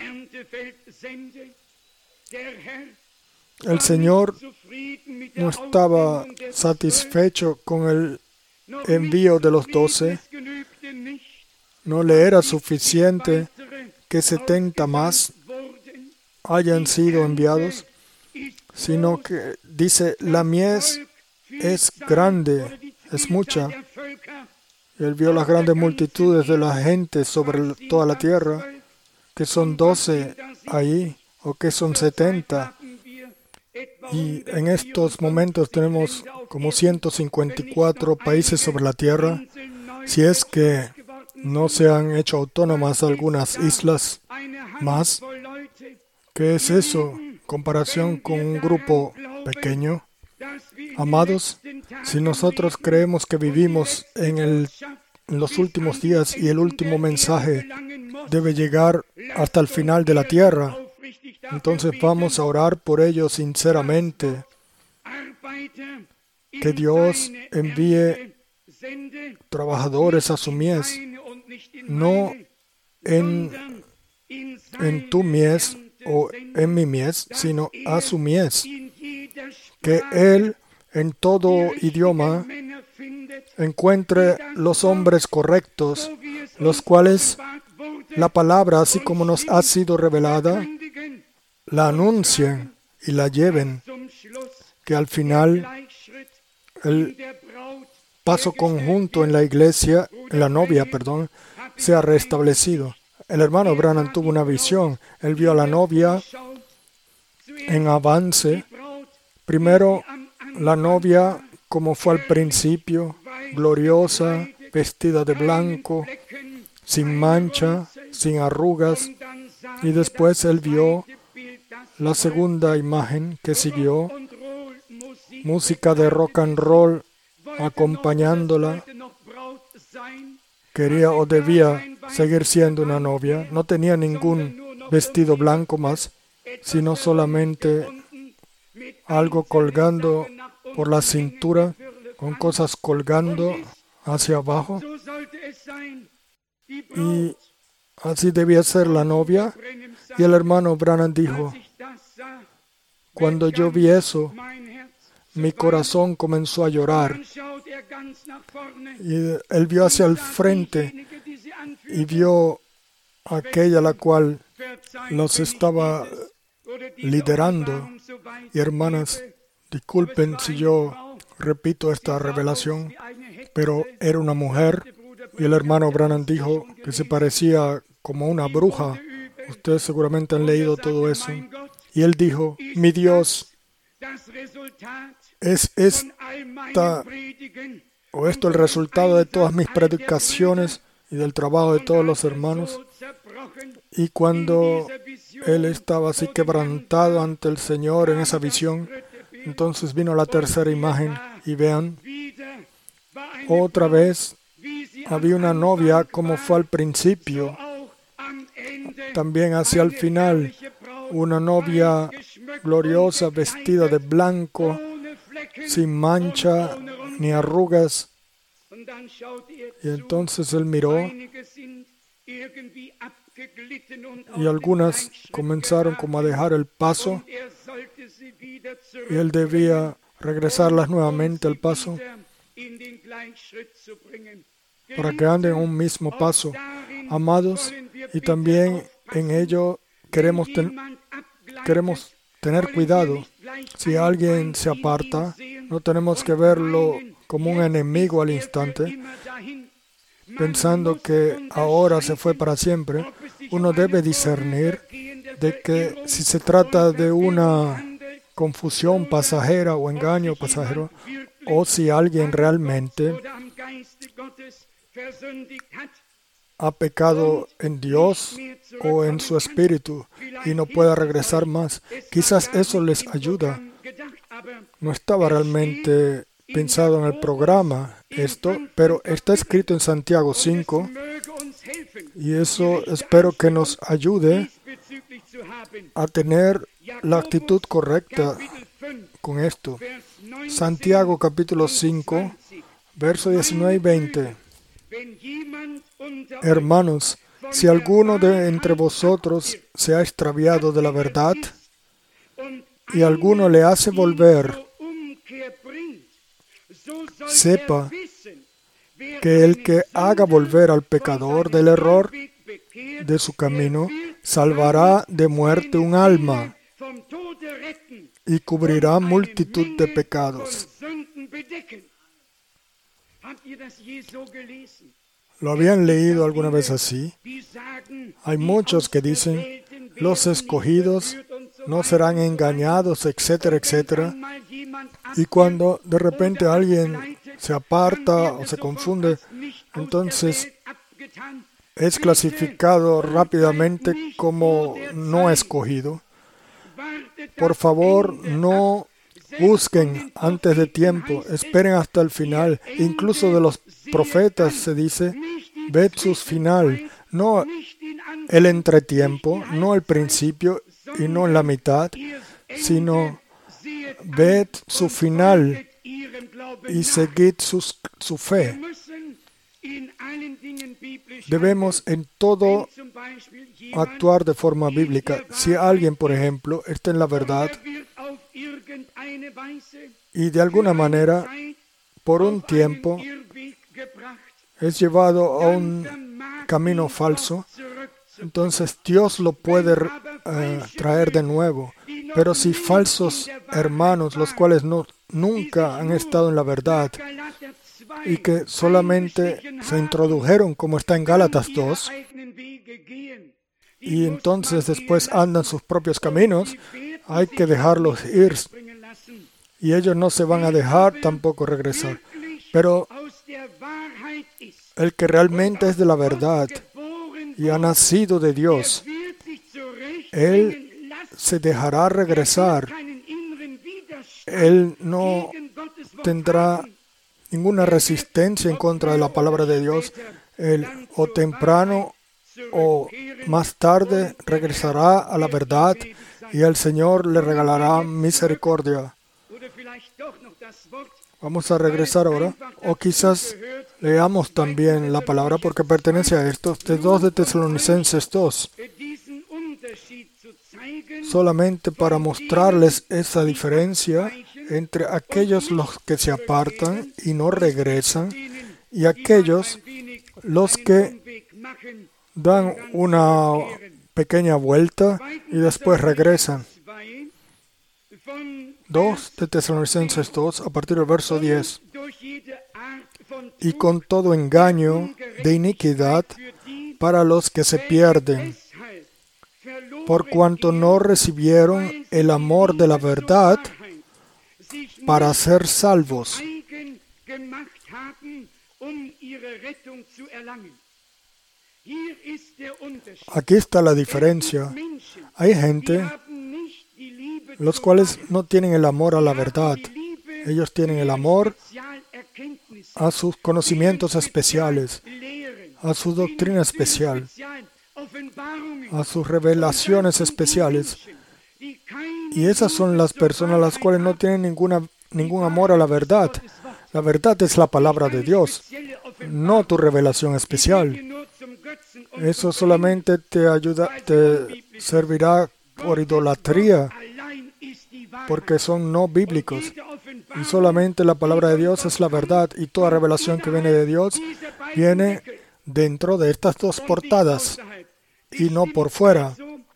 El Señor no estaba satisfecho con el envío de los 12. No le era suficiente que 70 más hayan sido enviados, sino que dice, la mies es grande, es mucha. Él vio las grandes multitudes de la gente sobre toda la tierra, que son 12 ahí, o que son 70. Y en estos momentos tenemos como 154 países sobre la tierra, si es que no se han hecho autónomas algunas islas más. ¿Qué es eso en comparación con un grupo pequeño? Amados, si nosotros creemos que vivimos en los últimos días y el último mensaje debe llegar hasta el final de la tierra, entonces vamos a orar por ellos sinceramente, que Dios envíe trabajadores a su mies, no en tu mies o en mi mies, sino a su mies, que Él en todo idioma encuentre los hombres correctos, los cuales la palabra, así como nos ha sido revelada, la anuncien y la lleven, que al final el paso conjunto en la iglesia, en la novia, sea restablecido. El hermano Branham tuvo una visión. Él vio a la novia en avance. Primero, la novia como fue al principio, gloriosa, vestida de blanco, sin mancha, sin arrugas. Y después él vio la segunda imagen que siguió, música de rock and roll acompañándola. Quería o debía seguir siendo una novia. No tenía ningún vestido blanco más, sino solamente algo colgando por la cintura, con cosas colgando hacia abajo. Y así debía ser la novia. Y el hermano Branham dijo, cuando yo vi eso, mi corazón comenzó a llorar. Y él vio hacia el frente y vio a aquella la cual los estaba liderando. Y hermanas, disculpen si yo repito esta revelación, pero era una mujer. Y el hermano Branham dijo que se parecía como una bruja. Ustedes seguramente han leído todo eso. Y él dijo, mi Dios, ¿es esto el resultado de todas mis predicaciones y del trabajo de todos los hermanos? Y cuando él estaba así quebrantado ante el Señor en esa visión, entonces vino la tercera imagen y vean, otra vez había una novia como fue al principio, también hacia el final, una novia gloriosa vestida de blanco, sin mancha ni arrugas. Y entonces él miró y algunas comenzaron como a dejar el paso y él debía regresarlas nuevamente al paso para que anden un mismo paso. Amados, y también en ello queremos tener cuidado. Si alguien se aparta, no tenemos que verlo como un enemigo al instante, pensando que ahora se fue para siempre. Uno debe discernir de que si se trata de una confusión pasajera o engaño pasajero, o si alguien realmente ha pecado en Dios o en su espíritu y no puede regresar más. Quizás eso les ayuda. No estaba realmente pensado en el programa esto, pero está escrito en Santiago 5 y eso espero que nos ayude a tener la actitud correcta con esto. Santiago capítulo 5, Verso 19 y 20. Hermanos, si alguno de entre vosotros se ha extraviado de la verdad y alguno le hace volver, sepa que el que haga volver al pecador del error de su camino, salvará de muerte un alma y cubrirá multitud de pecados. ¿Lo habían leído alguna vez así? Hay muchos que dicen, los escogidos no serán engañados, etcétera, etcétera. Y cuando de repente alguien se aparta o se confunde, entonces es clasificado rápidamente como no escogido. Por favor, no busquen antes de tiempo, esperen hasta el final. Incluso de los profetas se dice, ved su final, no el entretiempo, no el principio y no en la mitad, sino ved su final y seguid su fe. Debemos en todo actuar de forma bíblica. Si alguien, por ejemplo, está en la verdad y de alguna manera, por un tiempo, es llevado a un camino falso, entonces Dios lo puede traer de nuevo. Pero si falsos hermanos, los cuales nunca han estado en la verdad y que solamente se introdujeron, como está en Gálatas 2, y entonces después andan sus propios caminos, hay que dejarlos ir. Y ellos no se van a dejar tampoco regresar. Pero el que realmente es de la verdad y ha nacido de Dios, él se dejará regresar. Él no tendrá ninguna resistencia en contra de la palabra de Dios. Él o temprano o más tarde regresará a la verdad y el Señor le regalará misericordia. Vamos a regresar ahora, o quizás leamos también la palabra porque pertenece a esto, de 2 de Tesalonicenses 2, solamente para mostrarles esa diferencia entre aquellos los que se apartan y no regresan y aquellos los que dan una pequeña vuelta y después regresan. 2 de Tesalonicenses 2, a partir del verso 10. Y con todo engaño de iniquidad para los que se pierden, por cuanto no recibieron el amor de la verdad para ser salvos. Aquí está la diferencia. Hay gente los cuales no tienen el amor a la verdad. Ellos tienen el amor a sus conocimientos especiales, a su doctrina especial, a sus revelaciones especiales. Y esas son las personas las cuales no tienen ningún amor a la verdad. La verdad es la palabra de Dios, no tu revelación especial. Eso solamente te servirá por idolatría, porque son no bíblicos. Y solamente la palabra de Dios es la verdad, y toda revelación que viene de Dios viene dentro de estas dos portadas y no por fuera.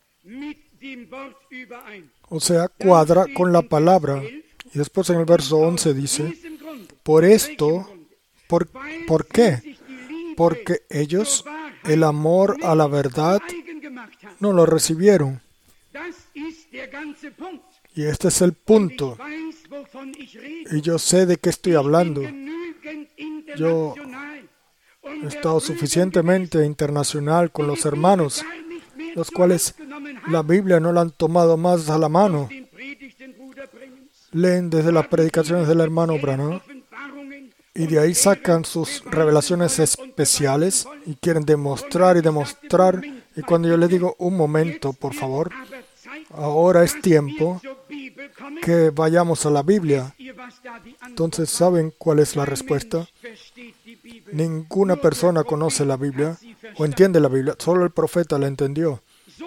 O sea, cuadra con la palabra. Y después en el verso 11 dice, por esto, ¿por qué? Porque ellos el amor a la verdad no lo recibieron. Y este es el punto. Y yo sé de qué estoy hablando. Yo he estado suficientemente internacional con los hermanos, los cuales la Biblia no la han tomado más a la mano. Leen desde las predicaciones del hermano Branham y de ahí sacan sus revelaciones especiales y quieren demostrar y demostrar. Y cuando yo les digo, un momento, por favor, ahora es tiempo que vayamos a la Biblia. Entonces, ¿saben cuál es la respuesta? Ninguna persona conoce la Biblia o entiende la Biblia, solo el profeta la entendió.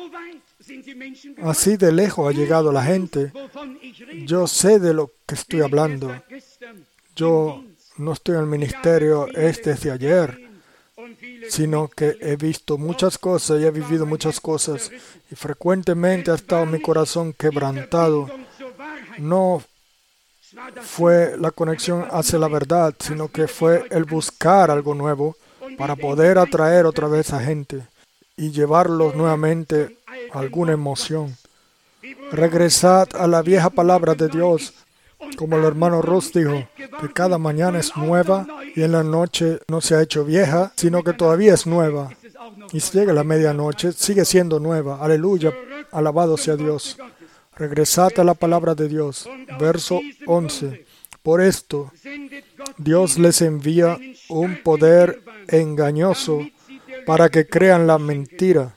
Así de lejos ha llegado la gente. Yo sé de lo que estoy hablando. Yo no estoy en el ministerio desde ayer, sino que he visto muchas cosas y he vivido muchas cosas. Y frecuentemente ha estado mi corazón quebrantado. No fue la conexión hacia la verdad, sino que fue el buscar algo nuevo para poder atraer otra vez a gente y llevarlos nuevamente a alguna emoción. Regresad a la vieja palabra de Dios, como el hermano Ross dijo, que cada mañana es nueva y en la noche no se ha hecho vieja, sino que todavía es nueva. Y si llega la medianoche, sigue siendo nueva. Aleluya, alabado sea Dios. Regresad a la palabra de Dios. Verso 11. Por esto, Dios les envía un poder engañoso para que crean la mentira,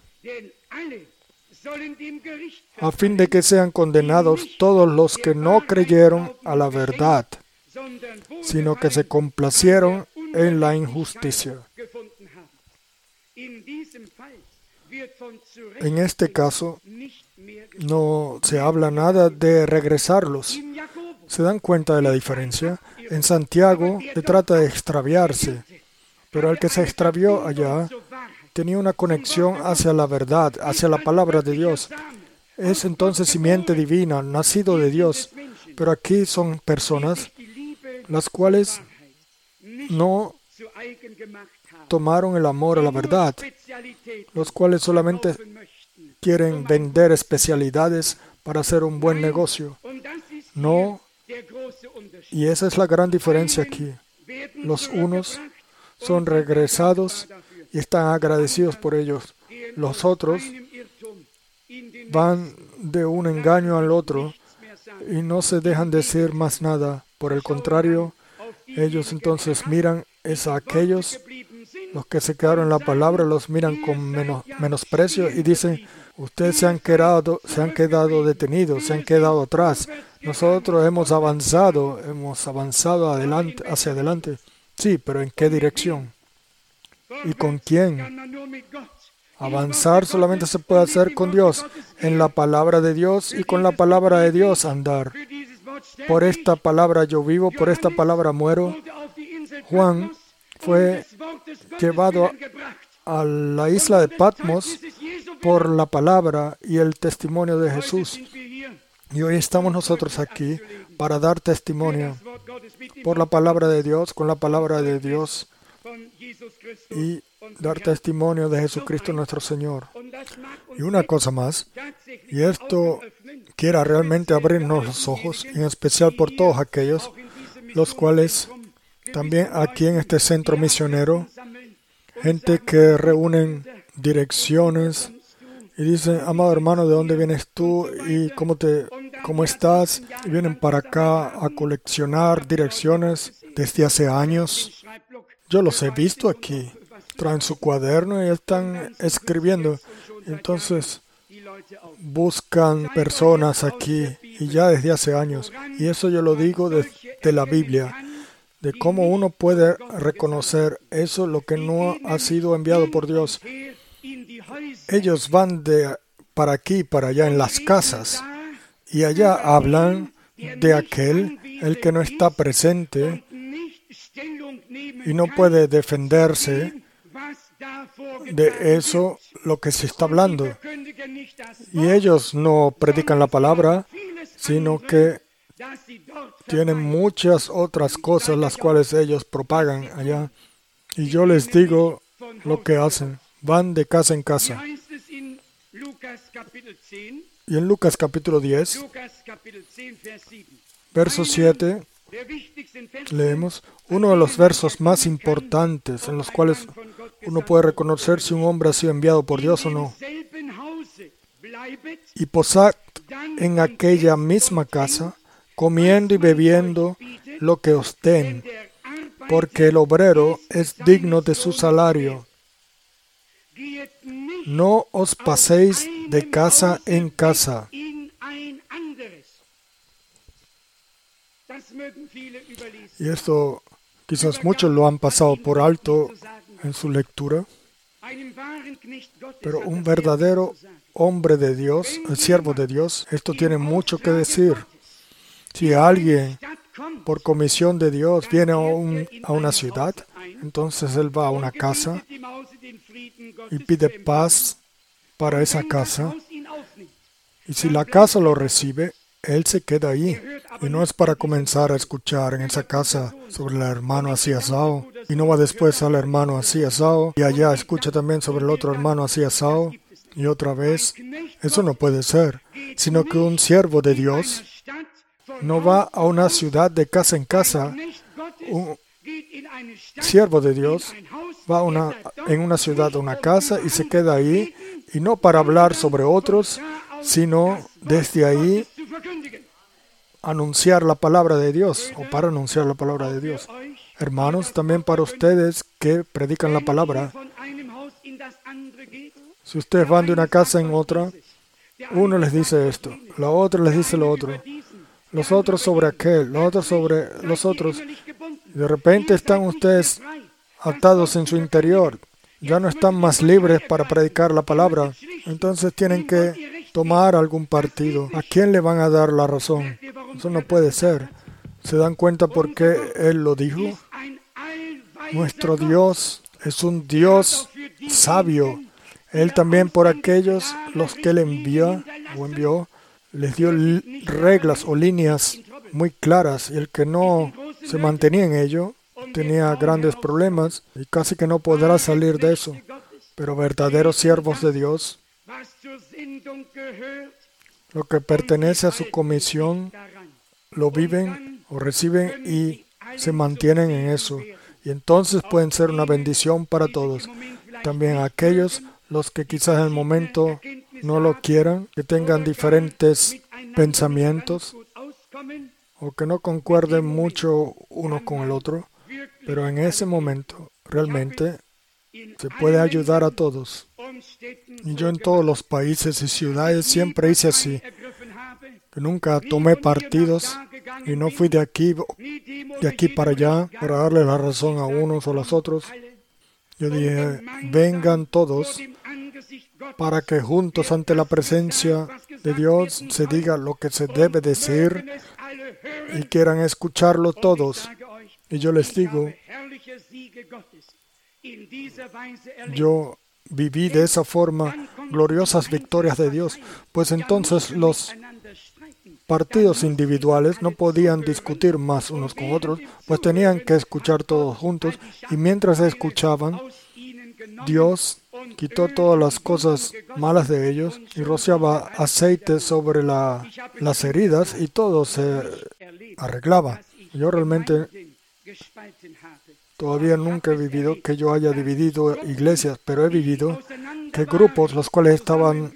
a fin de que sean condenados todos los que no creyeron a la verdad, sino que se complacieron en la injusticia. En este caso, no se habla nada de regresarlos. ¿Se dan cuenta de la diferencia? En Santiago se trata de extraviarse, pero el que se extravió allá tenía una conexión hacia la verdad, hacia la palabra de Dios. Es entonces simiente divina, nacido de Dios. Pero aquí son personas las cuales no tomaron el amor a la verdad, los cuales solamente quieren vender especialidades para hacer un buen negocio. No, y esa es la gran diferencia aquí. Los unos son regresados y están agradecidos por ellos. Los otros van de un engaño al otro y no se dejan decir más nada. Por el contrario, ellos entonces miran a aquellos, los que se quedaron en la palabra, los miran con menosprecio y dicen, ustedes se han quedado detenidos, se han quedado atrás. Nosotros hemos avanzado adelante, hacia adelante. Sí, pero ¿en qué dirección? ¿Y con quién? Avanzar solamente se puede hacer con Dios, en la palabra de Dios y con la palabra de Dios andar. Por esta palabra yo vivo, por esta palabra muero. Juan fue llevado a la isla de Patmos por la palabra y el testimonio de Jesús. Y hoy estamos nosotros aquí para dar testimonio por la palabra de Dios, con la palabra de Dios y dar testimonio de Jesucristo nuestro Señor. Y una cosa más, y esto quiera realmente abrirnos los ojos, en especial por todos aquellos, los cuales también aquí en este centro misionero, gente que reúnen direcciones y dicen, amado hermano, ¿de dónde vienes tú? ¿Y cómo estás? Y vienen para acá a coleccionar direcciones desde hace años. Yo los he visto aquí. Traen su cuaderno y están escribiendo. Entonces, buscan personas aquí y ya desde hace años. Y eso yo lo digo de la Biblia, de cómo uno puede reconocer eso, lo que no ha sido enviado por Dios. Ellos van para aquí y para allá en las casas y allá hablan de aquel, el que no está presente y no puede defenderse de eso, lo que se está hablando. Y ellos no predican la palabra, sino que tienen muchas otras cosas las cuales ellos propagan allá. Y yo les digo lo que hacen. Van de casa en casa. Y en Lucas capítulo 10, verso 7, leemos uno de los versos más importantes en los cuales uno puede reconocer si un hombre ha sido enviado por Dios o no. Y posad en aquella misma casa, comiendo y bebiendo lo que os den, porque el obrero es digno de su salario. No os paséis de casa en casa. Y esto Quizás muchos lo han pasado por alto en su lectura, pero un verdadero hombre de Dios, el siervo de Dios, esto tiene mucho que decir. Si alguien por comisión de Dios viene a una ciudad, entonces él va a una casa y pide paz para esa casa. Y si la casa lo recibe, él se queda ahí. Y no es para comenzar a escuchar en esa casa sobre el hermano así asado. Y no va después al hermano así asado. Y allá escucha también sobre el otro hermano así asado. Y otra vez. Eso no puede ser. Sino que un siervo de Dios no va a una ciudad de casa en casa. Un siervo de Dios va en una ciudad a una casa y se queda ahí. Y no para hablar sobre otros, sino desde ahí anunciar la palabra de Dios, o para anunciar la palabra de Dios. Hermanos, también para ustedes que predican la palabra, si ustedes van de una casa en otra, uno les dice esto, la otra les dice lo otro, los otros sobre aquel, los otros sobre los otros, y de repente están ustedes atados en su interior, ya no están más libres para predicar la palabra, entonces tienen que tomar algún partido. ¿A quién le van a dar la razón? Eso no puede ser. ¿Se dan cuenta por qué Él lo dijo? Nuestro Dios es un Dios sabio. Él también por aquellos los que Él envió, les dio reglas o líneas muy claras, y el que no se mantenía en ello tenía grandes problemas y casi que no podrá salir de eso. Pero verdaderos siervos de Dios, lo que pertenece a su comisión, lo viven o reciben y se mantienen en eso. Y entonces pueden ser una bendición para todos. También aquellos, los que quizás en el momento no lo quieran, que tengan diferentes pensamientos o que no concuerden mucho uno con el otro, pero en ese momento realmente se puede ayudar a todos. Y yo en todos los países y ciudades siempre hice así, que nunca tomé partidos y no fui de aquí para allá para darle la razón a unos o a los otros. Yo dije, vengan todos para que juntos ante la presencia de Dios se diga lo que se debe decir y quieran escucharlo todos. Y yo les digo, yo viví de esa forma gloriosas victorias de Dios, pues entonces los partidos individuales no podían discutir más unos con otros, pues tenían que escuchar todos juntos, y mientras escuchaban, Dios quitó todas las cosas malas de ellos y rociaba aceite sobre las heridas y todo se arreglaba. Yo realmente todavía nunca he vivido que yo haya dividido iglesias, pero he vivido que grupos, los cuales estaban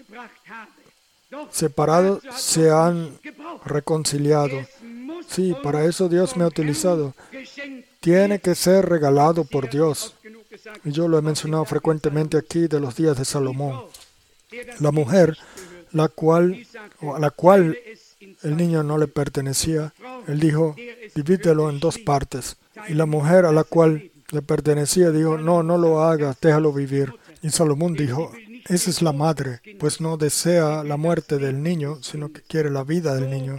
separados, se han reconciliado. Sí, para eso Dios me ha utilizado. Tiene que ser regalado por Dios. Y yo lo he mencionado frecuentemente aquí de los días de Salomón. La mujer, a la cual el niño no le pertenecía, él dijo, divídelo en 2 partes. Y la mujer a la cual le pertenecía dijo, no lo hagas, déjalo vivir. Y Salomón dijo, esa es la madre, pues no desea la muerte del niño, sino que quiere la vida del niño.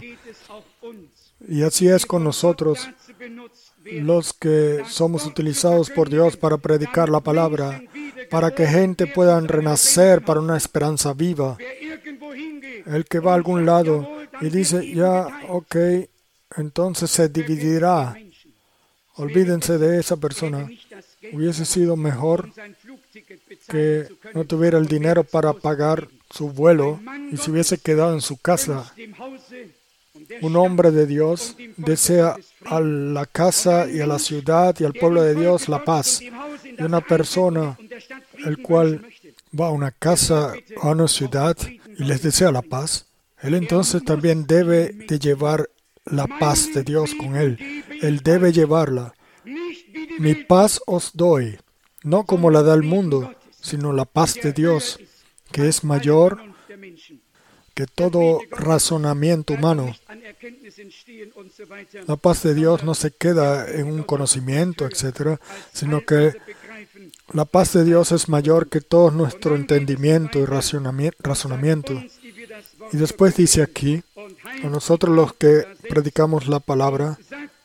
Y así es con nosotros, los que somos utilizados por Dios para predicar la palabra, para que gente pueda renacer para una esperanza viva. El que va a algún lado y dice, ya, ok, entonces se dividirá. Olvídense de esa persona. Hubiese sido mejor que no tuviera el dinero para pagar su vuelo y se hubiese quedado en su casa. Un hombre de Dios desea a la casa y a la ciudad y al pueblo de Dios la paz. Y una persona el cual va a una casa, a una ciudad y les desea la paz, él entonces también debe de llevar la paz de Dios con él. Él debe llevarla. Mi paz os doy, no como la da el mundo, sino la paz de Dios, que es mayor que todo razonamiento humano, la paz de Dios no se queda en un conocimiento, etc., sino que la paz de Dios es mayor que todo nuestro entendimiento y razonamiento. Y después dice aquí, a nosotros los que predicamos la palabra,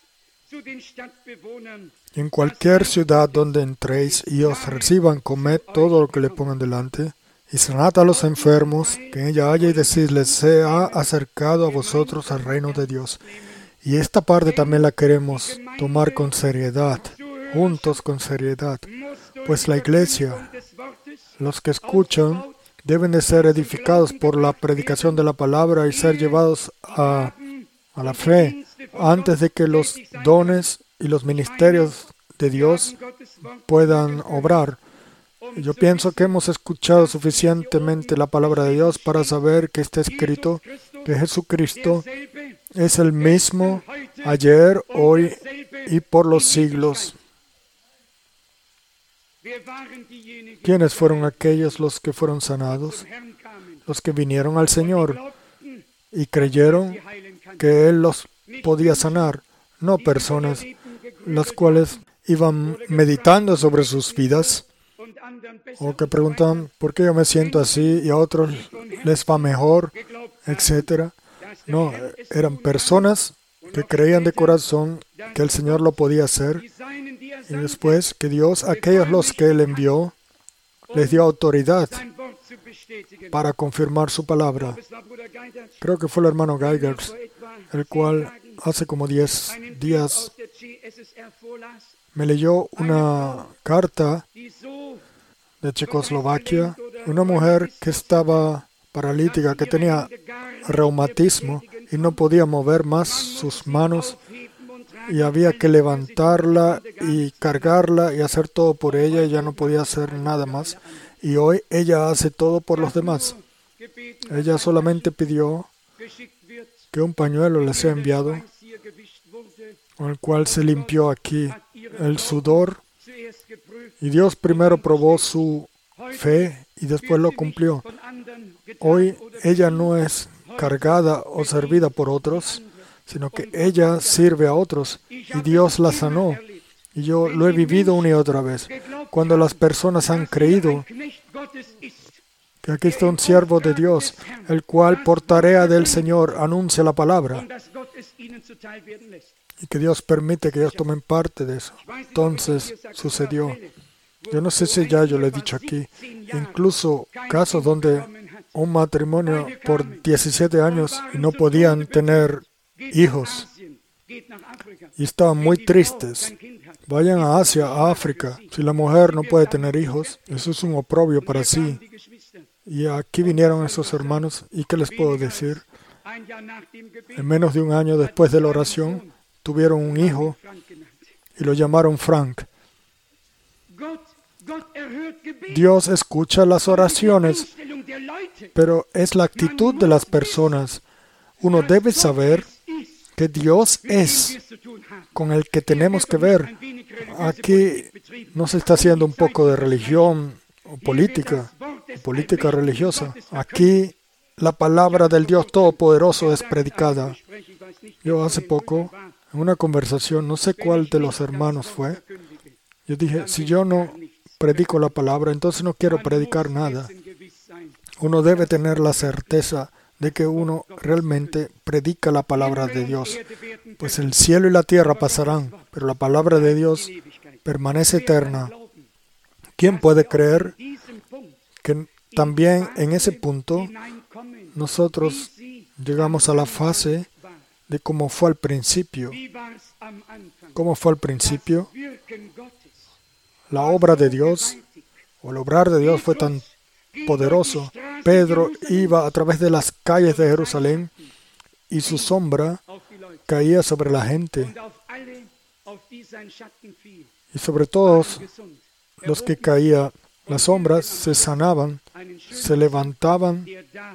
en cualquier ciudad donde entréis y os reciban, comed todo lo que le pongan delante, y sanad a los enfermos que en ella haya, y decidles, se ha acercado a vosotros el reino de Dios. Y esta parte también la queremos tomar con seriedad, juntos con seriedad, pues la iglesia, los que escuchan, deben de ser edificados por la predicación de la palabra y ser llevados a la fe antes de que los dones y los ministerios de Dios puedan obrar. Yo pienso que hemos escuchado suficientemente la palabra de Dios para saber que está escrito que Jesucristo es el mismo ayer, hoy y por los siglos. ¿Quiénes fueron aquellos los que fueron sanados? Los que vinieron al Señor y creyeron que Él los podía sanar, no personas las cuales iban meditando sobre sus vidas o que preguntaban ¿por qué yo me siento así? Y a otros les va mejor, etc. No, eran personas que creían de corazón que el Señor lo podía hacer y después que Dios, aquellos los que Él envió, les dio autoridad para confirmar su palabra. Creo que fue el hermano Geigers, el cual hace como 10 días me leyó una carta de Checoslovaquia, una mujer que estaba paralítica, que tenía reumatismo y no podía mover más sus manos y había que levantarla y cargarla y hacer todo por ella y ya no podía hacer nada más. Y hoy ella hace todo por los demás. Ella solamente pidió que un pañuelo le sea enviado, con el cual se limpió aquí el sudor. Y Dios primero probó su fe y después lo cumplió. Hoy ella no es cargada o servida por otros, sino que ella sirve a otros y Dios la sanó. Y yo lo he vivido una y otra vez. Cuando las personas han creído que aquí está un siervo de Dios, el cual por tarea del Señor anuncia la palabra y que Dios permite que ellos tomen parte de eso. Entonces sucedió. Yo no sé si ya yo lo he dicho aquí, incluso casos donde un matrimonio por 17 años y no podían tener hijos y estaban muy tristes. Vayan a Asia, a África. Si la mujer no puede tener hijos, eso es un oprobio para sí. Y aquí vinieron esos hermanos, ¿y qué les puedo decir? En menos de un año después de la oración, tuvieron un hijo y lo llamaron Frank. Dios escucha las oraciones, pero es la actitud de las personas. Uno debe saber que Dios es con el que tenemos que ver. Aquí no se está haciendo un poco de religión o política religiosa. Aquí la palabra del Dios Todopoderoso es predicada. Yo hace poco, en una conversación, no sé cuál de los hermanos fue, yo dije, si yo no predico la palabra, entonces no quiero predicar nada. Uno debe tener la certeza de que uno realmente predica la palabra de Dios. Pues el cielo y la tierra pasarán, pero la palabra de Dios permanece eterna. ¿Quién puede creer que también en ese punto nosotros llegamos a la fase de cómo fue al principio? ¿Cómo fue al principio? La obra de Dios, o el obrar de Dios fue tan poderoso. Pedro iba a través de las calles de Jerusalén y su sombra caía sobre la gente. Y sobre todos los que caía, las sombras se sanaban, se levantaban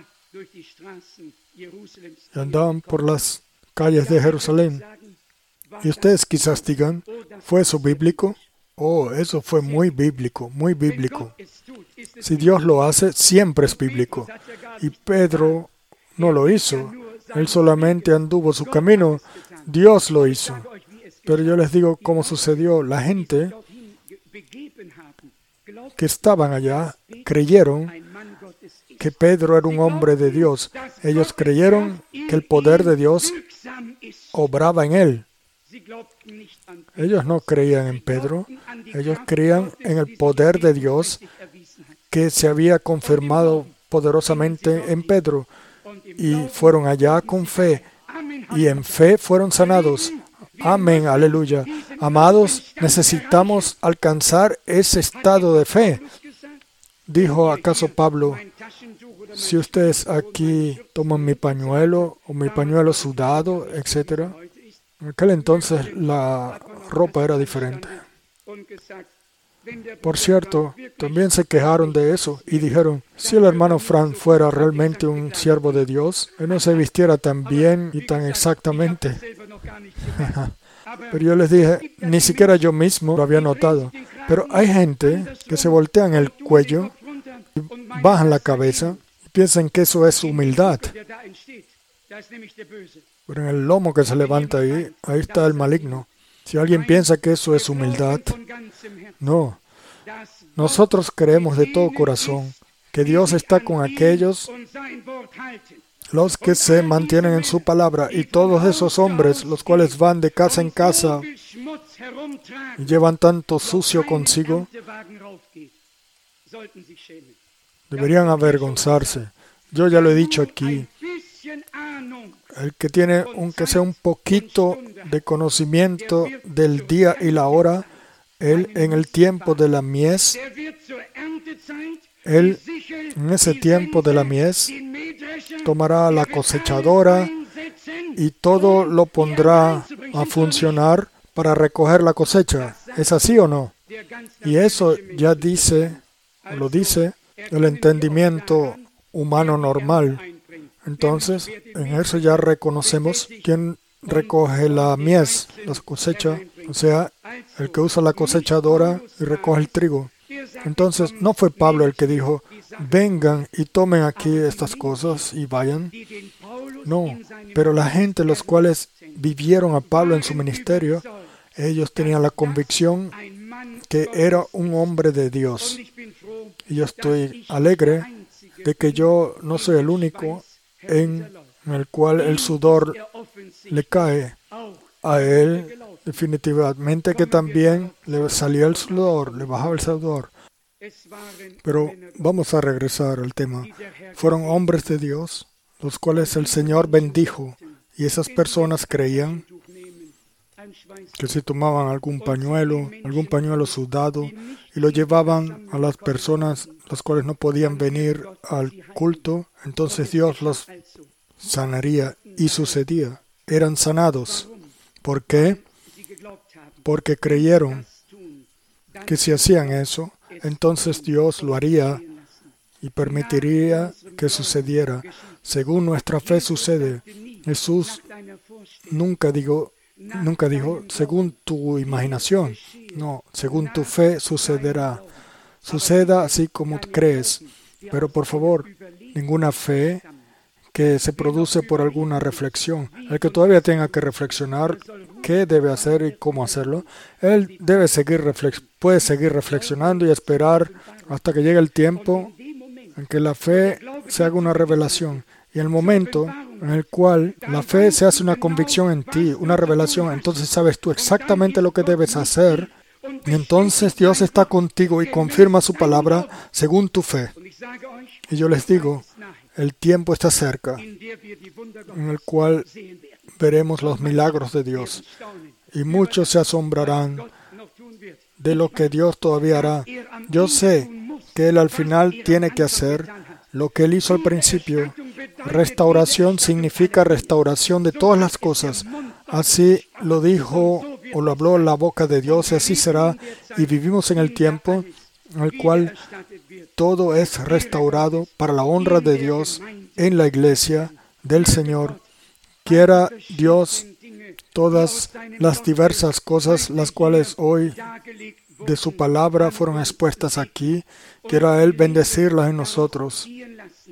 y andaban por las calles de Jerusalén. Y ustedes quizás digan, ¿fue eso bíblico? Oh, eso fue muy bíblico, muy bíblico. Si Dios lo hace, siempre es bíblico. Y Pedro no lo hizo. Él solamente anduvo su camino. Dios lo hizo. Pero yo les digo cómo sucedió. La gente que estaban allá creyeron que Pedro era un hombre de Dios. Ellos creyeron que el poder de Dios obraba en él. Ellos no creían en Pedro. Ellos creían en el poder de Dios que se había confirmado poderosamente en Pedro. Y fueron allá con fe. Y en fe fueron sanados. Amén, aleluya. Amados, necesitamos alcanzar ese estado de fe. ¿Dijo acaso Pablo, si ustedes aquí toman mi pañuelo o mi pañuelo sudado, etcétera? En aquel entonces la ropa era diferente. Por cierto, también se quejaron de eso y dijeron, si el hermano Frank fuera realmente un siervo de Dios, él no se vistiera tan bien y tan exactamente. Pero yo les dije, ni siquiera yo mismo lo había notado. Pero hay gente que se voltean el cuello, y bajan la cabeza y piensan que eso es humildad. Pero en el lomo que se levanta ahí está el maligno. Si alguien piensa que eso es humildad, no. Nosotros creemos de todo corazón que Dios está con aquellos, los que se mantienen en su palabra, y todos esos hombres, los cuales van de casa en casa y llevan tanto sucio consigo, deberían avergonzarse. Yo ya lo he dicho aquí. El que tiene, aunque sea un poquito de conocimiento del día y la hora, él en el tiempo de la mies, él en ese tiempo de la mies tomará la cosechadora y todo lo pondrá a funcionar para recoger la cosecha. ¿Es así o no? Y eso ya lo dice el entendimiento humano normal. Entonces, en eso ya reconocemos quién recoge la mies, la cosecha, o sea, el que usa la cosechadora y recoge el trigo. Entonces, no fue Pablo el que dijo, vengan y tomen aquí estas cosas y vayan. No, pero la gente, los cuales vivieron a Pablo en su ministerio, ellos tenían la convicción que era un hombre de Dios. Y yo estoy alegre de que yo no soy el único en el cual el sudor le cae. A él definitivamente que también le salía el sudor, le bajaba el sudor. Pero vamos a regresar al tema. Fueron hombres de Dios, los cuales el Señor bendijo, y esas personas creían que si tomaban algún pañuelo sudado, y lo llevaban a las personas las cuales no podían venir al culto, entonces Dios los sanaría, y sucedía. Eran sanados. ¿Por qué? Porque creyeron que si hacían eso, entonces Dios lo haría y permitiría que sucediera. Según nuestra fe sucede. Jesús nunca dijo, según tu imaginación. No, según tu fe sucederá. Suceda así como crees. Pero por favor, ninguna fe que se produce por alguna reflexión. El que todavía tenga que reflexionar qué debe hacer y cómo hacerlo, él puede seguir reflexionando y esperar hasta que llegue el tiempo en que la fe se haga una revelación. Y el momento en el cual la fe se hace una convicción en ti, una revelación, entonces sabes tú exactamente lo que debes hacer, y entonces Dios está contigo y confirma su palabra según tu fe. Y yo les digo, el tiempo está cerca, en el cual veremos los milagros de Dios. Y muchos se asombrarán de lo que Dios todavía hará. Yo sé que Él al final tiene que hacer lo que Él hizo al principio. Restauración significa restauración de todas las cosas. Así lo dijo o lo habló la boca de Dios, y así será. Y vivimos en el tiempo en el cual todo es restaurado para la honra de Dios en la iglesia del Señor. Quiera Dios todas las diversas cosas las cuales hoy de su palabra fueron expuestas aquí, quiera Él bendecirlas en nosotros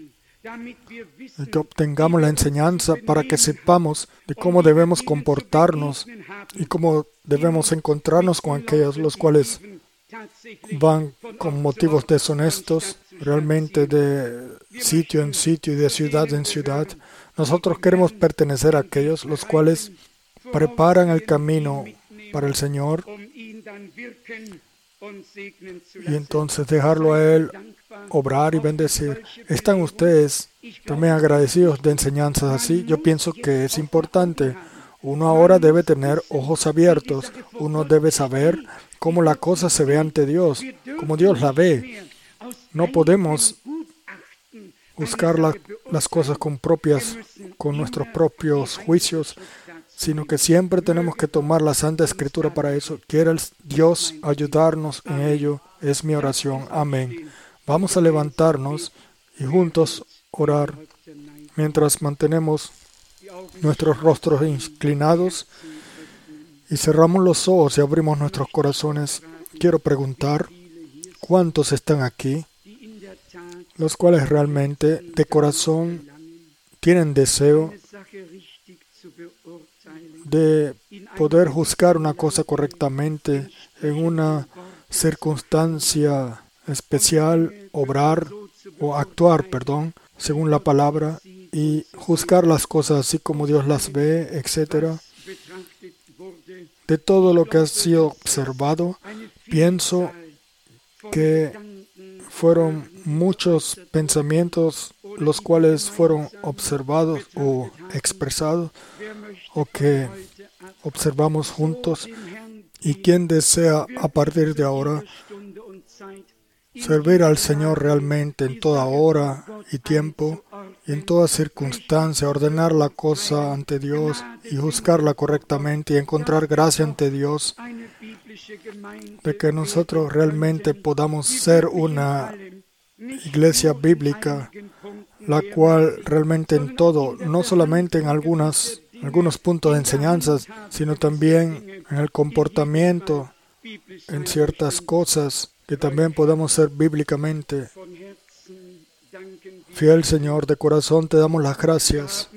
y que obtengamos la enseñanza para que sepamos de cómo debemos comportarnos y cómo debemos encontrarnos con aquellos los cuales van con motivos deshonestos, realmente de sitio en sitio y de ciudad en ciudad. Nosotros queremos pertenecer a aquellos los cuales preparan el camino para el Señor y entonces dejarlo a Él obrar y bendecir. ¿Están ustedes también agradecidos de enseñanzas así? Yo pienso que es importante. Uno ahora debe tener ojos abiertos. Uno debe saber cómo la cosa se ve ante Dios, cómo Dios la ve. No podemos buscar las cosas con nuestros propios juicios, sino que siempre tenemos que tomar la Santa Escritura para eso. Quiera el Dios ayudarnos en ello. Es mi oración. Amén. Vamos a levantarnos y juntos orar mientras mantenemos nuestros rostros inclinados y cerramos los ojos y abrimos nuestros corazones. Quiero preguntar, ¿cuántos están aquí, los cuales realmente de corazón tienen deseo de poder juzgar una cosa correctamente en una circunstancia especial, obrar o actuar, según la palabra, y juzgar las cosas así como Dios las ve, etcétera? De todo lo que ha sido observado, pienso que fueron muchos pensamientos los cuales fueron observados o expresados o que observamos juntos. ¿Y quién desea a partir de ahora servir al Señor realmente en toda hora y tiempo y en toda circunstancia, ordenar la cosa ante Dios y juzgarla correctamente y encontrar gracia ante Dios, de que nosotros realmente podamos ser una iglesia bíblica, la cual realmente en todo, no solamente en algunos puntos de enseñanzas, sino también en el comportamiento, en ciertas cosas, que también podamos ser bíblicamente. Fiel Señor, de corazón te damos las gracias.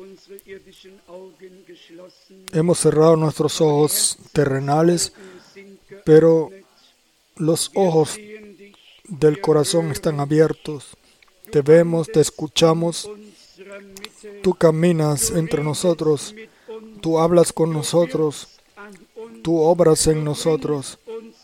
Hemos cerrado nuestros ojos terrenales, pero los ojos del corazón están abiertos. Te vemos, te escuchamos. Tú caminas entre nosotros. Tú hablas con nosotros. Tú obras en nosotros.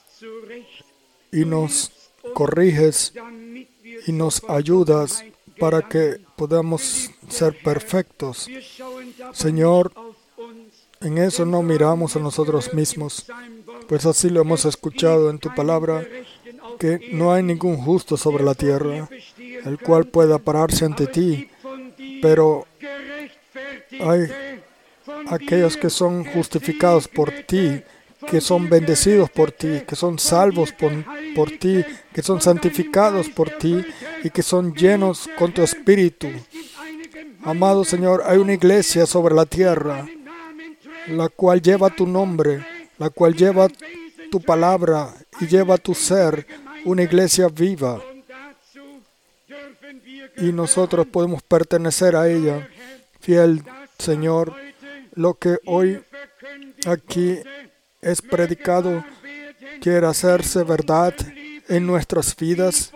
Y nos corriges y nos ayudas para que podamos ser perfectos. Señor, en eso no miramos a nosotros mismos, pues así lo hemos escuchado en tu palabra, que no hay ningún justo sobre la tierra, el cual pueda pararse ante ti, pero hay aquellos que son justificados por ti, que son bendecidos por ti, que son salvos por ti, que son santificados por ti y que son llenos con tu Espíritu. Amado Señor, hay una iglesia sobre la tierra, la cual lleva tu nombre, la cual lleva tu palabra y lleva tu ser, una iglesia viva. Y nosotros podemos pertenecer a ella. Fiel Señor, lo que hoy aquí es predicado quiere hacerse verdad en nuestras vidas.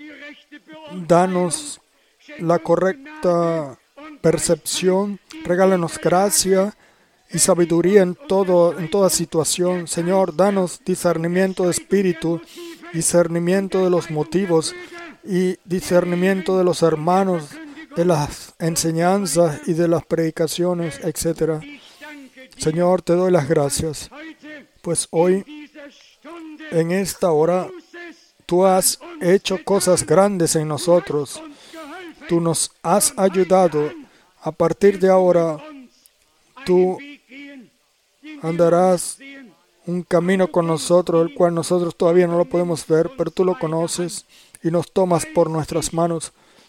Danos la correcta percepción, regálanos gracia y sabiduría en toda situación. Señor, danos discernimiento de espíritu, discernimiento de los motivos y discernimiento de los hermanos, de las enseñanzas y de las predicaciones, etc. Señor, te doy las gracias, pues hoy, en esta hora, tú has hecho cosas grandes en nosotros. Tú nos has ayudado. A partir de ahora, tú andarás un camino con nosotros, el cual nosotros todavía no lo podemos ver, pero tú lo conoces y nos tomas por nuestras manos.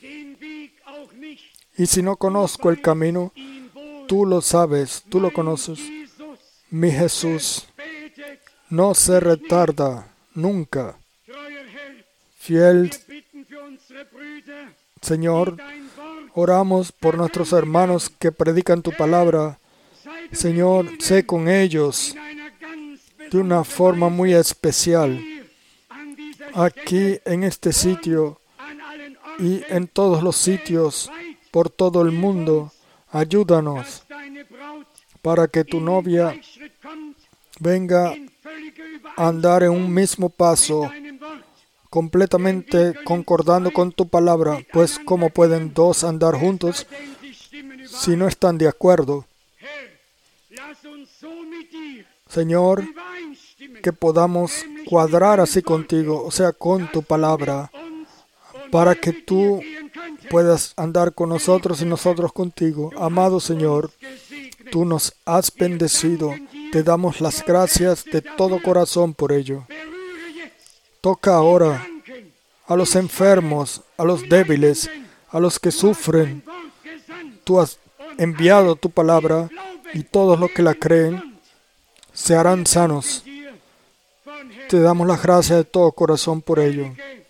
Y si no conozco el camino, tú lo sabes, tú lo conoces. Mi Jesús no se retarda nunca. Fiel Señor, oramos por nuestros hermanos que predican tu palabra. Señor, sé con ellos de una forma muy especial, aquí en este sitio y en todos los sitios, por todo el mundo. Ayúdanos para que tu novia venga a andar en un mismo paso, completamente concordando con tu palabra, pues ¿cómo pueden dos andar juntos si no están de acuerdo? Señor, que podamos cuadrar así contigo, o sea, con tu palabra, para que tú puedas andar con nosotros y nosotros contigo. Amado Señor, tú nos has bendecido. Te damos las gracias de todo corazón por ello. Toca ahora a los enfermos, a los débiles, a los que sufren. Tú has enviado tu palabra y todos los que la creen se harán sanos. Te damos las gracias de todo corazón por ello.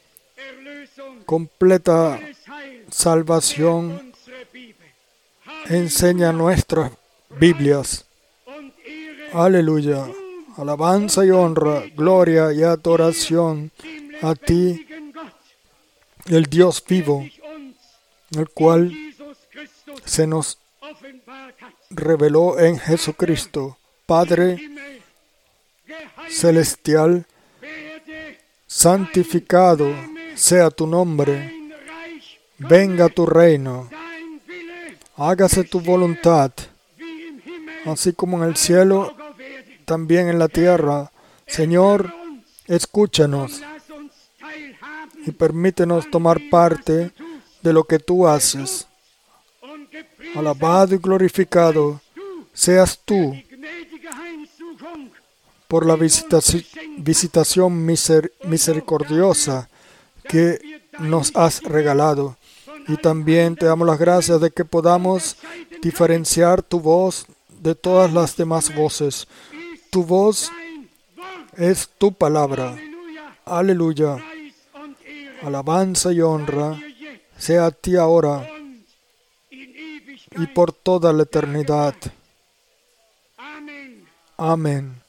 Completa salvación enseña nuestras Biblias. Aleluya. Alabanza y honra, gloria y adoración a ti, el Dios vivo, el cual se nos reveló en Jesucristo. Padre celestial, santificado sea tu nombre. Venga tu reino. Hágase tu voluntad, así como en el cielo, también en la tierra. Señor, escúchanos y permítenos tomar parte de lo que tú haces. Alabado y glorificado seas tú por la visitación misericordiosa que nos has regalado. Y también te damos las gracias de que podamos diferenciar tu voz de todas las demás voces. Tu voz es tu palabra. Aleluya. Alabanza y honra sea a ti ahora y por toda la eternidad. Amén.